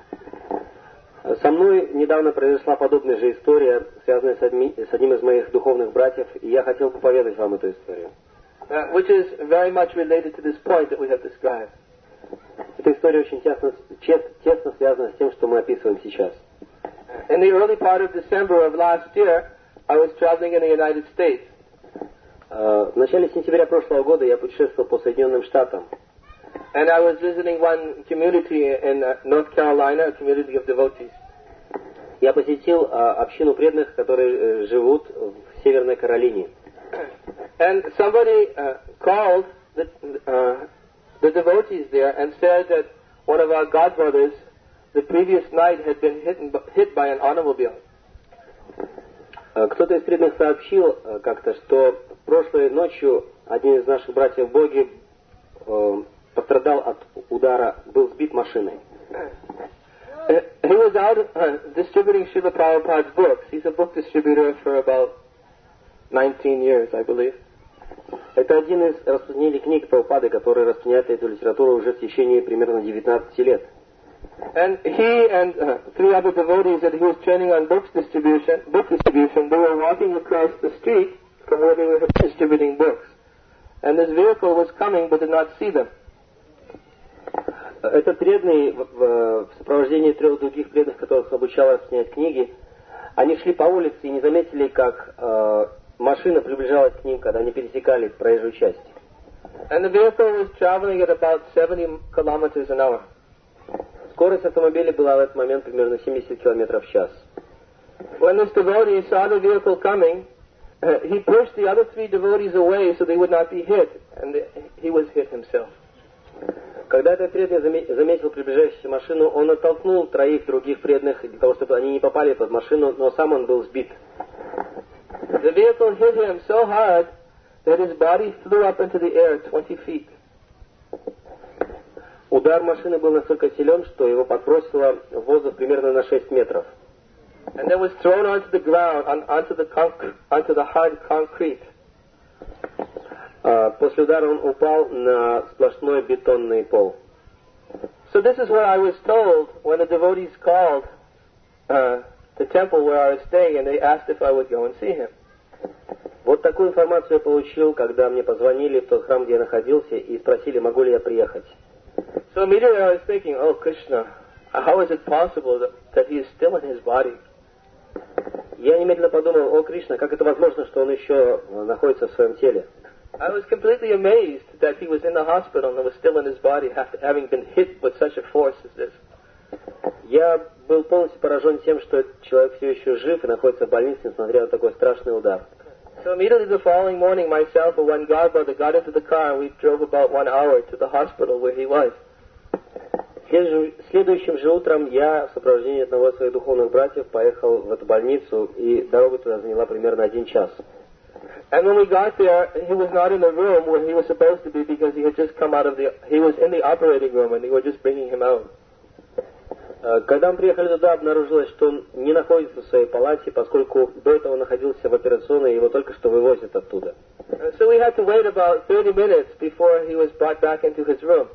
[SPEAKER 3] Со мной недавно произошла подобная же история, связанная с одним из моих духовных братьев, и я хотел бы поведать вам эту историю.
[SPEAKER 5] Which is very much related to this point that we have described.
[SPEAKER 3] Эта история очень тесно связана с тем, что мы описываем сейчас.
[SPEAKER 5] In the early part of December of last year, I was traveling in the United States.
[SPEAKER 3] В начале сентября прошлого года я путешествовал по Соединенным Штатам.
[SPEAKER 5] And I was visiting one community in North Carolina, a community of devotees.
[SPEAKER 3] Я посетил общину преданных, которые живут в Северной Каролине.
[SPEAKER 5] And somebody called the devotees there and said that one of our godbrothers the previous night had been hit by an automobile.
[SPEAKER 3] Кто-то из преданных сообщил как-то, что прошлой ночью один из наших братьев в Боге пострадал от удара, был сбит машиной.
[SPEAKER 5] He was out distributing Srila Prabhupada's books. He's a book distributor for about 19 years, I believe.
[SPEAKER 3] Это один из распространителей книг Прабхупады, который распространяет эту литературу уже в течение примерно 19 лет.
[SPEAKER 5] And he and 3 other devotees that he was training on book distribution, they were walking across the street from where they were distributing books. And this vehicle was coming but did not see them.
[SPEAKER 3] Этот преданный в сопровождении 3 других преданных, которых обучал распространять книги, они шли по улице и не заметили, как машина приближалась к ним, когда они пересекали проезжую часть.
[SPEAKER 5] And the vehicle was traveling at about 70 kilometers an hour.
[SPEAKER 3] Скорость автомобиля была в этот момент примерно 70 км в час.
[SPEAKER 5] When this devotee saw the vehicle coming, he pushed the other 3 devotees away so they would not be hit, and he was hit himself.
[SPEAKER 3] Когда этот преданный заметил приближающуюся машину, он оттолкнул 3 других преданных для того, чтобы они не попали под машину, но сам он был сбит.
[SPEAKER 5] The vehicle hit him so hard that his body flew up into the air 20 feet.
[SPEAKER 3] Удар машины был настолько силен, что его подбросило в воздух примерно на 6 метров.
[SPEAKER 5] And then was thrown onto the ground, onto the hard concrete.
[SPEAKER 3] После удара он упал на сплошной бетонный пол.
[SPEAKER 5] So this is what I was told when the devotees called the temple where I was staying, and they asked if I would go and see him.
[SPEAKER 3] Вот такую информацию я получил, когда мне позвонили в тот храм, где я находился, и спросили, могу ли я приехать.
[SPEAKER 5] So immediately I was thinking, oh Krishna, how is it possible that he is still in his body?
[SPEAKER 3] Я немедленно подумал, о Кришна, как это возможно, что он еще находится в своем теле?
[SPEAKER 5] I was completely amazed that he was in the hospital and was still in his body, having been hit with such a force as this.
[SPEAKER 3] Я был полностью поражен тем, что этот человек все еще жив и находится в больнице, несмотря на такой страшный удар.
[SPEAKER 5] So immediately the following morning, myself and one godbrother got into the car and we drove about 1 hour to the hospital where he was.
[SPEAKER 3] Следующим же утром я в сопровождении одного из своих духовных братьев поехал в эту больницу, и дорога туда заняла примерно 1 час.
[SPEAKER 5] And when we got there, he was not in the room where he was supposed to be because he had just come out of he was in the operating room and they were just bringing him out.
[SPEAKER 3] Когда мы приехали туда, обнаружилось, что он не находится в своей палате, поскольку до этого находился в операционной, и его только что вывозят оттуда.
[SPEAKER 5] So we had to wait about 30 minutes before he was brought back into his room.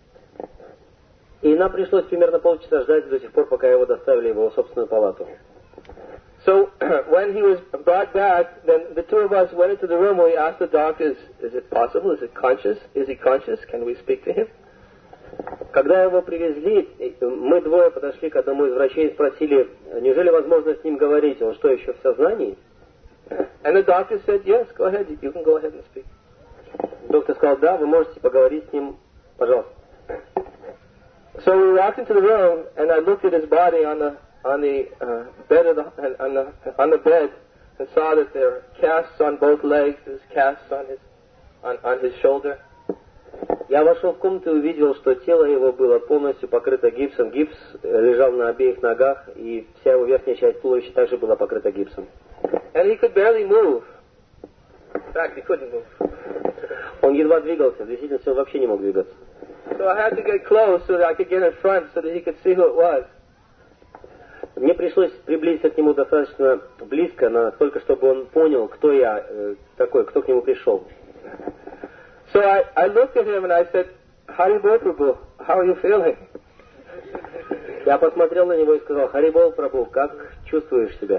[SPEAKER 3] И нам пришлось примерно полчаса ждать до тех пор, пока его доставили в его собственную палату.
[SPEAKER 5] So when he was brought back, then the 2 of us went into the room and we asked the doctors, is it possible? Is it conscious? Is he conscious? Can we speak to him?
[SPEAKER 3] Когда его привезли, мы 2 подошли к одному из врачей и спросили, неужели возможно с ним говорить, он что, еще в сознании?
[SPEAKER 5] And the doctor said, yes, go ahead, you can go ahead and speak.
[SPEAKER 3] Доктор сказал, да, вы можете поговорить с ним, пожалуйста.
[SPEAKER 5] So we walked into the room and I looked at his body on the bed on the bed and saw that there were casts on both legs, there's casts on his shoulder.
[SPEAKER 3] Я вошел в комнату и увидел, что тело его было полностью покрыто гипсом. Гипс лежал на обеих ногах, и вся его верхняя часть туловища также была покрыта гипсом.
[SPEAKER 5] And he could barely move. In fact, he couldn't move.
[SPEAKER 3] Он едва двигался, в действительности он вообще не мог двигаться.
[SPEAKER 5] So I had to get close so that I could get in front so that he could see who it was.
[SPEAKER 3] Мне пришлось приблизиться к нему достаточно близко, настолько, чтобы он понял, кто я такой, кто к нему пришел.
[SPEAKER 5] So I looked at him and I said, Haribol Prabhu, how are you feeling?
[SPEAKER 3] Я посмотрел на него и сказал, Харибол Прабху, как чувствуешь себя?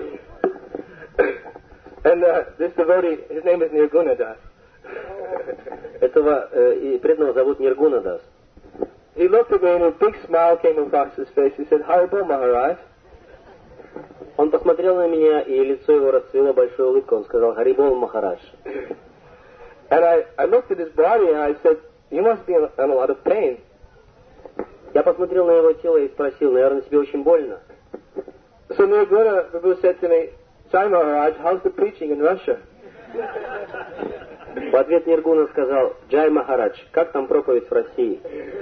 [SPEAKER 5] And this devotee, his name is Nirguna Das.
[SPEAKER 3] Этого преданного зовут Ниргуна Дас.
[SPEAKER 5] He looked at me and a big smile came across his face. He said, Haribol Maharaj.
[SPEAKER 3] Он посмотрел на меня, и лицо его расцвело большой улыбкой. Он сказал, Харибол Махарадж.
[SPEAKER 5] And I looked at his body and I said, you must be in a lot of pain.
[SPEAKER 3] Я посмотрел на его тело и спросил, наверное, тебе очень больно?
[SPEAKER 5] So Nirguna Prabhu said to me, Sai Maharaj, how's the preaching in Russia?
[SPEAKER 3] В ответ Ниргуна сказал, Джай Махарадж, как там проповедь в России?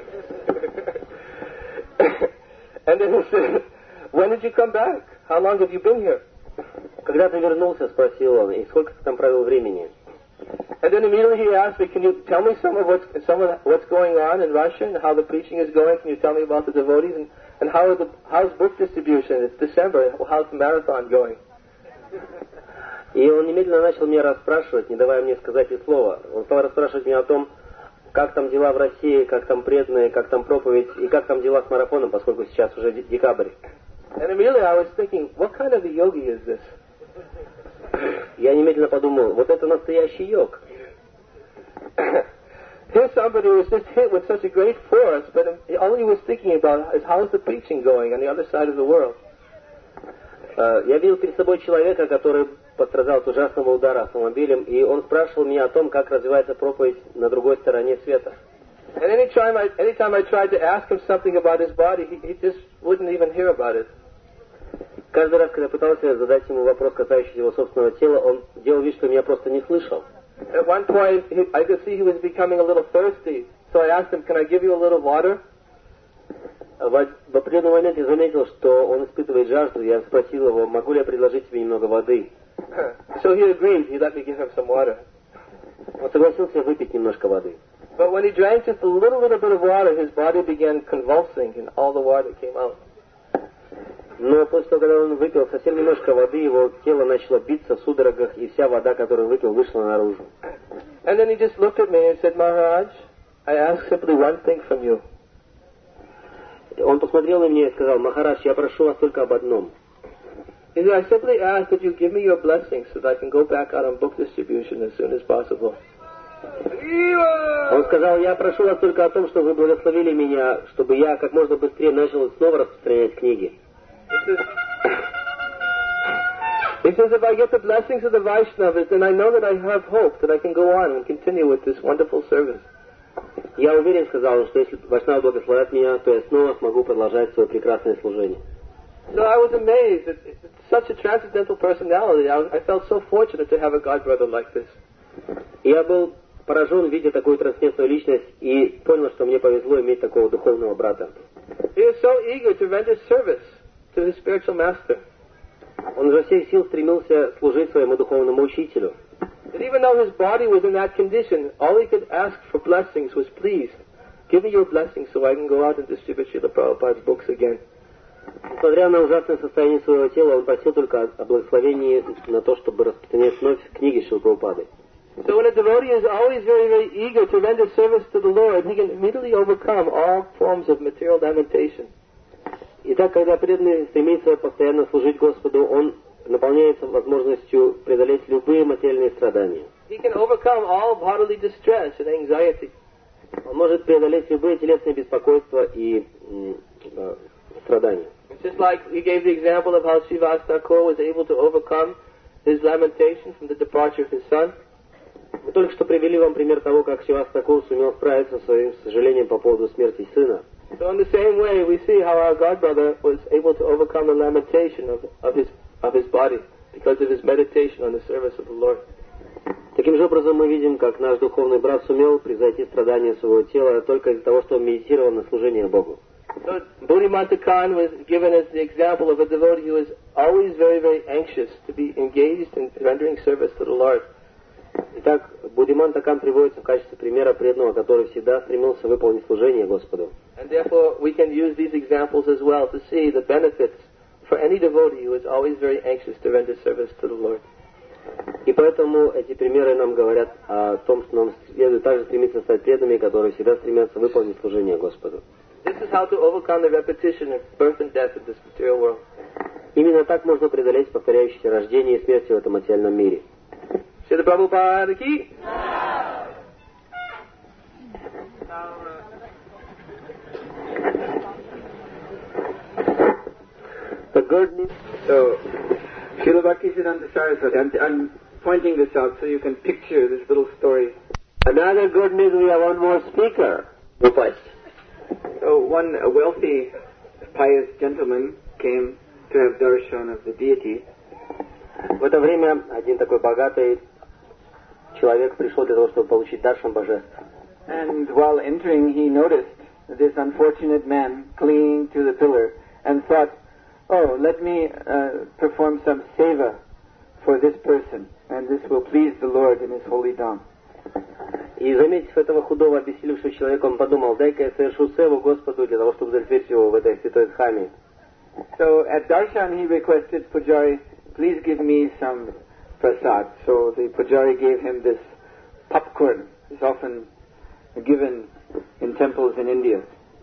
[SPEAKER 5] And then he said, when did you come back? How long have you been here?
[SPEAKER 3] Когда ты вернулся, спросил он, и сколько ты там провел времени?
[SPEAKER 5] And then immediately he asked me, can you tell me some of what's going on in Russia and how the preaching is going? Can you tell me about the devotees and how's book distribution? It's December. How's the marathon going?
[SPEAKER 3] И он немедленно начал меня расспрашивать, не давая мне сказать и слова. Он стал расспрашивать меня о том, как там дела в России, как там преданные, как там проповедь, и как там дела с марафоном, поскольку сейчас уже декабрь.
[SPEAKER 5] And immediately I was thinking, what kind of a yogi is this?
[SPEAKER 3] Я немедленно подумал, вот это настоящий йог.
[SPEAKER 5] Here's somebody who was just hit with such a great force, but all he was thinking about is how's the preaching going on the other side of the world.
[SPEAKER 3] Я видел перед собой человека, который пострадал от ужасного удара автомобилем, и он спрашивал меня о том, как развивается проповедь на другой стороне света.
[SPEAKER 5] And anytime I tried to ask him something about his body, he just wouldn't even hear about it.
[SPEAKER 3] Каждый раз, когда я пытался задать ему вопрос, касающийся его собственного тела, он делал вид, что меня просто не слышал.
[SPEAKER 5] At one point, I could see he was becoming a little thirsty, so I asked him, "Can I give you a little water?"
[SPEAKER 3] В определенный момент я заметил, что он испытывает жажду. Я спросил его, могу ли я предложить тебе немного воды.
[SPEAKER 5] So he agreed. He let me give him some water.
[SPEAKER 3] Он согласился выпить немножко воды.
[SPEAKER 5] But when he drank just a little bit of water, his body began convulsing, and all the water came out.
[SPEAKER 3] Но после того, когда он выпил совсем немножко воды, его тело начало биться в судорогах, и вся вода, которую выпил, вышла наружу.
[SPEAKER 5] And then he just looked at me and said, "Maharaj, I ask simply one thing from you."
[SPEAKER 3] Он посмотрел на меня и сказал, Махарадж, я прошу вас только об одном.
[SPEAKER 5] He said, "I simply ask that you give me your blessings so that I can go back out on book distribution as soon as possible."
[SPEAKER 3] Он сказал, я прошу вас только о том, чтобы вы благословили меня, чтобы я как можно быстрее начал снова распространять книги.
[SPEAKER 5] He says, if I get the blessings of the Vaishnavas, then I know that I have hope that I can go on and continue with this wonderful service.
[SPEAKER 3] Я уверен, сказал он, что если Вайшнавы благословят меня, то я снова смогу продолжать свое прекрасное служение.
[SPEAKER 5] So I was amazed at such a transcendental personality. I felt so fortunate to have a godbrother like this.
[SPEAKER 3] Я был поражен, видя такую трансцендентную личность, и понял, что мне повезло иметь такого духовного брата.
[SPEAKER 5] He was so eager to render service to his spiritual master.
[SPEAKER 3] Он изо всех сил стремился служить своему духовному учителю.
[SPEAKER 5] And even though his body was in that condition, all he could ask for blessings was, please, give me your blessings so I can go out and distribute Srila Prabhupada's books again.
[SPEAKER 3] Несмотря на ужасное состояние своего тела, он просил только о благословении на то, чтобы распространять вновь книги Шрилы Прабхупады.
[SPEAKER 5] So when a devotee is always very, very eager to render service to the Lord, he can immediately overcome all forms of material lamentation.
[SPEAKER 3] Итак, когда преданный стремится постоянно служить Господу, он наполняется возможностью преодолеть любые материальные страдания.
[SPEAKER 5] He can overcome all bodily distress and anxiety.
[SPEAKER 3] Он может преодолеть любые телесные беспокойства и страдания.
[SPEAKER 5] Just like we gave the example of how Srivas Thakur was able to overcome his lamentation from the departure of his son.
[SPEAKER 3] Мы только что привели вам пример того, как Сривас Тхакур сумел справиться со своим сожалением по поводу смерти сына.
[SPEAKER 5] So in the same way, we see how our godbrother was able to overcome the lamentation of his body because of his meditation on the service of the Lord.
[SPEAKER 3] Таким же образом мы видим, как наш духовный брат сумел превзойти страдания своего тела только из-за того, что он медитировал на служение Богу.
[SPEAKER 5] So Buddhimanta Khan was given as the example of a devotee who was always very, very anxious to be engaged in rendering service to the Lord.
[SPEAKER 3] Итак, Буддиманта Кан приводится в качестве примера преданного, который всегда стремился выполнить служение Господу.
[SPEAKER 5] And therefore we can use these examples as well to see the benefits for any devotee who is always very anxious to render service to the Lord.
[SPEAKER 3] И поэтому эти примеры нам говорят о том, что нам следует также стремиться стать преданными, которые всегда стремятся выполнить служение Господу.
[SPEAKER 5] This is how to overcome the repetition of birth and death in this material world.
[SPEAKER 3] Именно так можно преодолеть повторяющееся рождение и смерть в этом материальном мире.
[SPEAKER 5] Srila Prabhupada ki.
[SPEAKER 3] The good news.
[SPEAKER 6] So, Srila Bhaktisiddhanta Saraswati, I'm pointing this out so you can picture this little story.
[SPEAKER 3] Another good news, we have one more speaker.
[SPEAKER 6] So, one wealthy, pious gentleman came to have darshan of the deity.
[SPEAKER 3] В это время один такой богатый человек пришел для того, чтобы получить даршан божеств.
[SPEAKER 6] And while entering, he noticed this unfortunate man clinging to the pillar and thought, oh, let me perform some seva for this person, and this will please the Lord in his holy dham.
[SPEAKER 3] И заметив этого худого, обессилевшего человека, он подумал, дай-ка я совершу севу Господу для того, чтобы удовлетворить его в этой святой дхаме.
[SPEAKER 6] So at darshan he requested Pujari, please give me some prasad. So the Pujari gave him this popcorn. It's often given in temples in India.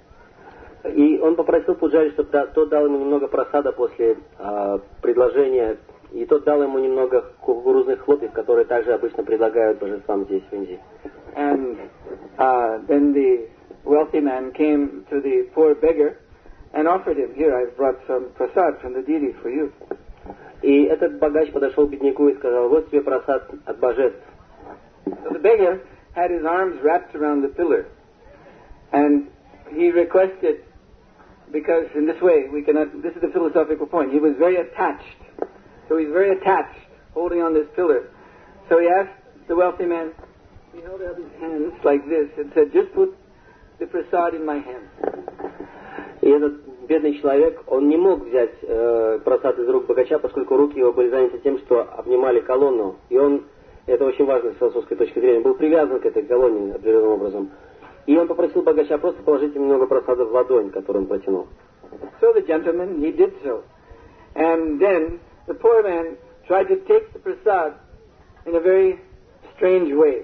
[SPEAKER 3] И он попросил Пуджари, чтобы тот дал ему немного прасада после предложения, и тот дал ему немного кукурузных хлопьев, которые также обычно предлагают божествам здесь, в Индии.
[SPEAKER 6] And then the wealthy man came to the poor beggar and offered him, "Here, I've brought some prasad from the deity for you."
[SPEAKER 3] И этот богач подошел к бедняку и сказал: вот тебе прасад от божеств.
[SPEAKER 6] So the beggar had his arms wrapped around the pillar, and he requested, because in this way we cannot, this is the philosophical point, he was very attached. So he's very attached, holding on this pillar. So he asked the wealthy man, he held out his hands like this and said, "Just put the prasad in my hand."
[SPEAKER 3] И этот бедный человек, он не мог взять прасад из рук богача, поскольку руки его были заняты тем, что обнимали колонну. И он, это очень важно с философской точки зрения, был привязан к этой колонне определенным образом. И он попросил богача просто положить ему немного прасада в ладонь, которую он протянул.
[SPEAKER 6] So the gentleman, he did so. And then the poor man tried to take the prasad in a very strange way.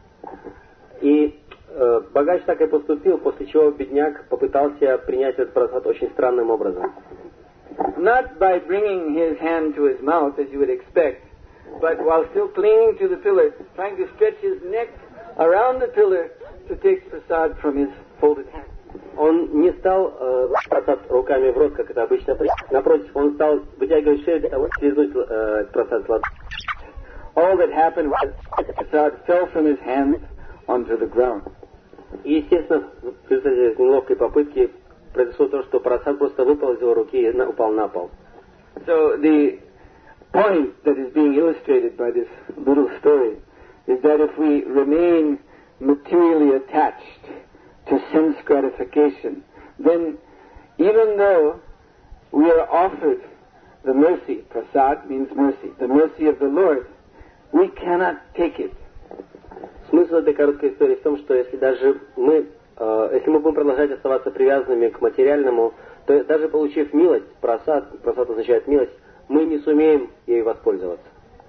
[SPEAKER 3] И богач так и поступил, после чего бедняк попытался принять этот прасад очень странным образом.
[SPEAKER 6] Not by bringing his hand to his mouth, as you would expect, but while still clinging to the pillar, trying to stretch his neck around the pillar to take prasad from his folded hand.
[SPEAKER 3] Он не стал прасад руками в рот, как это обычно. Напротив, он стал вытягивать шею для того, чтобы слизнуть прасад с ладони.
[SPEAKER 6] All that happened was the prasad fell from his hands onto the ground.
[SPEAKER 3] И, естественно, в результате неловкой попытки произошло то, что прасад просто выпал из его руки и упал на пол.
[SPEAKER 6] So the point that is being illustrated by this little story is that if we remain materially attached to sense gratification, then even though we are offered the mercy, prasad means mercy, the mercy of the Lord, we cannot take it.
[SPEAKER 3] Смысл этой короткой истории в том, что если даже мы, если мы будем продолжать оставаться привязанными к материальному, то даже получив милость, прасад означает милость, мы не сумеем ей воспользоваться.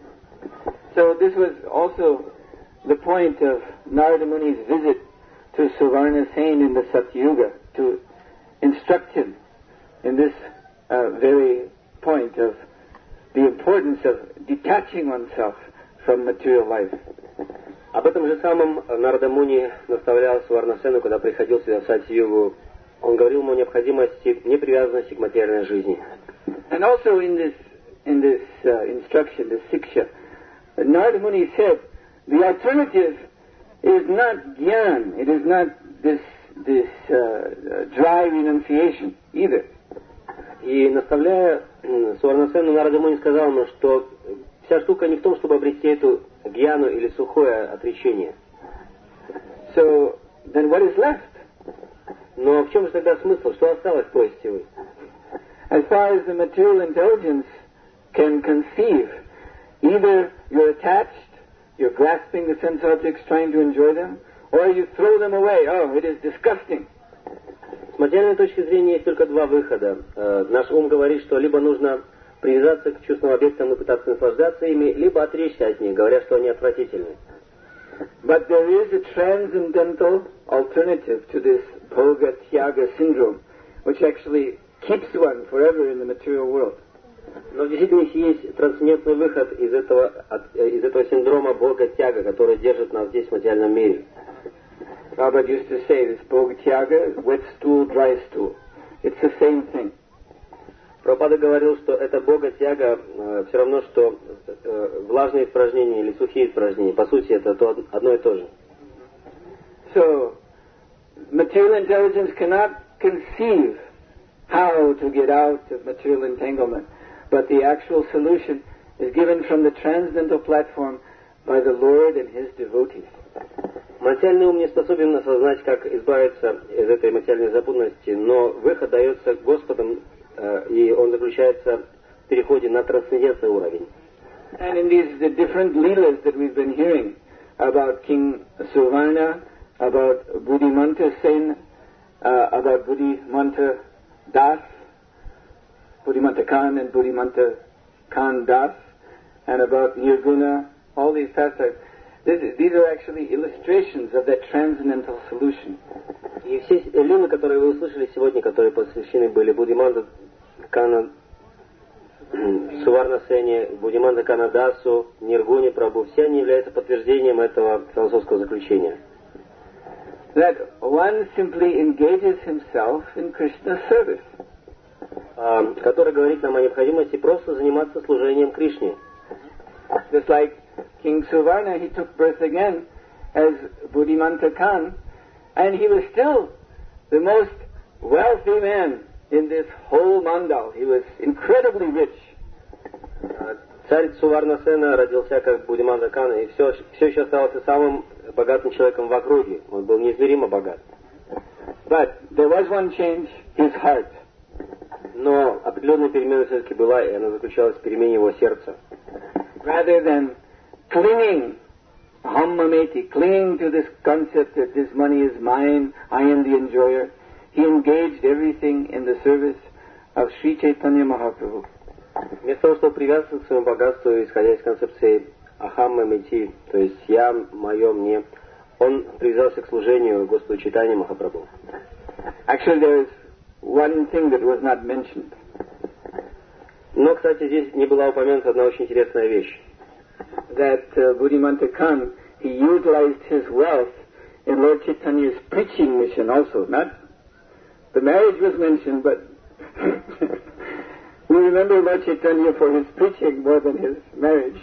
[SPEAKER 6] So this was also the point of Narada Muni's visit to Suvarna Sen in the Satyuga, to instruct him in this very point of the importance of detaching oneself from material life.
[SPEAKER 3] Об этом же самом Нарада Муни наставлял Суварнасену, когда приходил сюда в Сати-Югу. Он говорил ему о необходимости непривязанности к материальной жизни.
[SPEAKER 6] And also in this instruction, this siksha, Narada Muni said, the alternative is not gyan, it is not this dry renunciation either.
[SPEAKER 3] И наставляя Суварнасену, Нарада Муни сказал ему, что вся штука не в том, чтобы обрести эту гьяну или сухое отречение.
[SPEAKER 6] So then what is left?
[SPEAKER 3] Но в чем же тогда смысл? Что осталось, спросите вы?
[SPEAKER 6] As far as the material intelligence can conceive, either you're attached, you're grasping the sense objects, trying to enjoy them, or you throw them away. Oh, it is disgusting.
[SPEAKER 3] С материальной точки зрения есть только два выхода. Наш ум говорит, что либо нужно привязаться к чувственным объектам и пытаться наслаждаться ими, либо отречься от них, говоря, что они отвратительны.
[SPEAKER 6] But there is a transcendental alternative to this bhoga tyaga syndrome, which actually keeps one forever in the material world.
[SPEAKER 3] Но в действительности есть трансцендентный выход из этого синдрома бога-тяга, который держит нас здесь в материальном мире.
[SPEAKER 6] Prabhupada used to say this bhoga tyaga, wet stool, dry stool. It's the same thing.
[SPEAKER 3] Прабхупада говорил, что это бога-тяга все равно, что влажные испражнения или сухие испражнения. По сути, это одно и то же.
[SPEAKER 6] So, material intelligence cannot conceive how to get out of material entanglement, but the actual solution is given from the transcendental platform by the Lord and His devotees.
[SPEAKER 3] Материальный ум не способен осознать, как избавиться из этой материальной запутанности, но выход дается Господом, и он заключается в переходе на трансцендентный уровень.
[SPEAKER 6] And in the different leelas that we've been hearing about King Suvarna, about Buddhimanta Sen, about Buddhimanta Das, Buddhimanta Khan and Buddhimanta Khan Das, and about Nirguna, all these pastimes, These are actually illustrations of that transcendental solution.
[SPEAKER 3] И все лилы, которые вы услышали сегодня, которые посвящены были Буддиманда Кана, Суварнасене, Буддиманда Канадасу, Ниргуни Прабху, все они являются подтверждением этого философского заключения.
[SPEAKER 6] That one simply engages himself in Krishna's service.
[SPEAKER 3] Который говорит нам о необходимости просто заниматься служением Кришне.
[SPEAKER 6] Just like King Suvarna, he took birth again as Buddhimanta Khan, and he was still the most wealthy man in this whole mandal. He was incredibly rich.
[SPEAKER 3] Царь Суварнасена родился как Буддиманда Кан, и все еще оставался самым богатым человеком в округе. Он был неизмеримо богат.
[SPEAKER 6] But there was one change, his heart.
[SPEAKER 3] Но определенная перемена все-таки была, и она заключалась в перемене его сердца.
[SPEAKER 6] Rather than clinging, hammameti, clinging to this concept that this money is mine, I am the enjoyer, he engaged everything in the service of Sri Chaitanya Mahaprabhu.
[SPEAKER 3] Вместо того, чтобы привязываться к своему богатству, исходя из концепции ахаммамити, то есть я, мое, мне, он привязался к служению Господу Чайтаньи Махапрабху.
[SPEAKER 6] Actually, there is one thing that was not mentioned.
[SPEAKER 3] Но, кстати, здесь не была упомянута одна очень интересная вещь.
[SPEAKER 6] That Buddhimanta Khan, he utilized his wealth in Lord Chaitanya's preaching mission also. Not the marriage was mentioned, but we remember Lord Chaitanya for his preaching more than his marriage.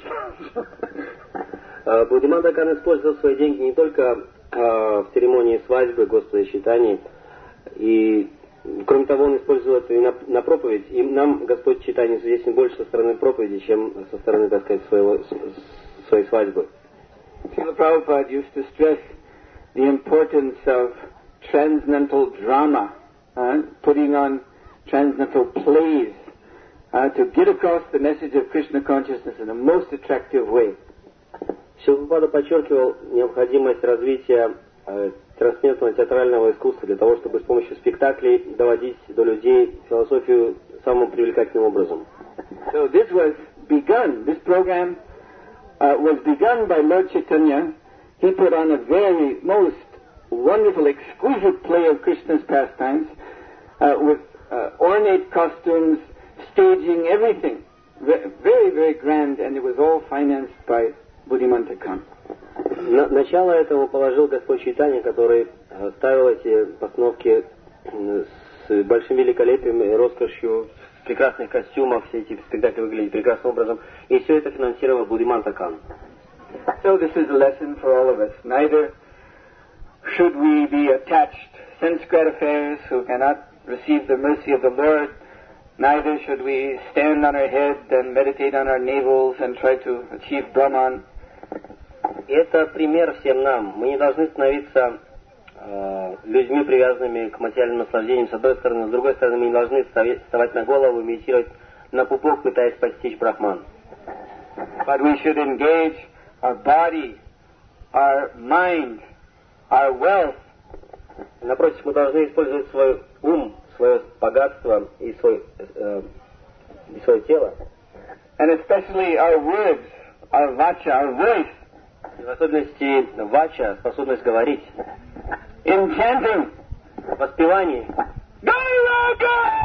[SPEAKER 3] Буддиманда Кан использовал свои деньги не только в церемонии свадьбы Господа Чайтаньи, и кроме того, он использовал это и на проповедь. И нам Господь Чайтанья известен больше со стороны проповеди, чем со стороны, так сказать, своей свадьбы.
[SPEAKER 6] Srila Prabhupada used to stress the importance of transcendental drama, putting on transcendental plays, to get across the message of Krishna consciousness in the most attractive way.
[SPEAKER 3] Шрила подчеркивал необходимость развития трансцендентного театрального искусства для того, чтобы с помощью спектаклей доводить до людей философию самым привлекательным образом.
[SPEAKER 6] So this was begun, this program was begun by Lord Chaitanya. He put on a very most wonderful, exquisite play of Krishna's pastimes with ornate costumes, staging, everything. Very, very grand, and it was all financed by Buddhimanta Khan.
[SPEAKER 3] Начало этому положил Господь Чайтанья, который ставил эти постановки с большим великолепием и роскошью, в прекрасных костюмах, все эти спектакли выглядели прекрасным образом, и все это финансировал Буддиманта Кан.
[SPEAKER 6] So this is a lesson for all of us. Neither should we be attached sense gratifiers who cannot receive the mercy of the Lord, neither should we stand on our head and meditate on our navels and try to achieve Brahman.
[SPEAKER 3] Это пример всем нам. Мы не должны становиться людьми, привязанными к материальным наслаждениям, с одной стороны. С другой стороны, мы не должны вставать на голову и медитировать на пупок, пытаясь постичь Брахман.
[SPEAKER 6] But we should engage our body, our mind, our wealth.
[SPEAKER 3] Напротив, мы должны использовать свой ум, свое богатство и свое тело.
[SPEAKER 6] And especially our words, our vacha, our voice.
[SPEAKER 3] В особенности вача, способность говорить.
[SPEAKER 6] In chanting.
[SPEAKER 3] В воспевании.
[SPEAKER 6] Gauraga!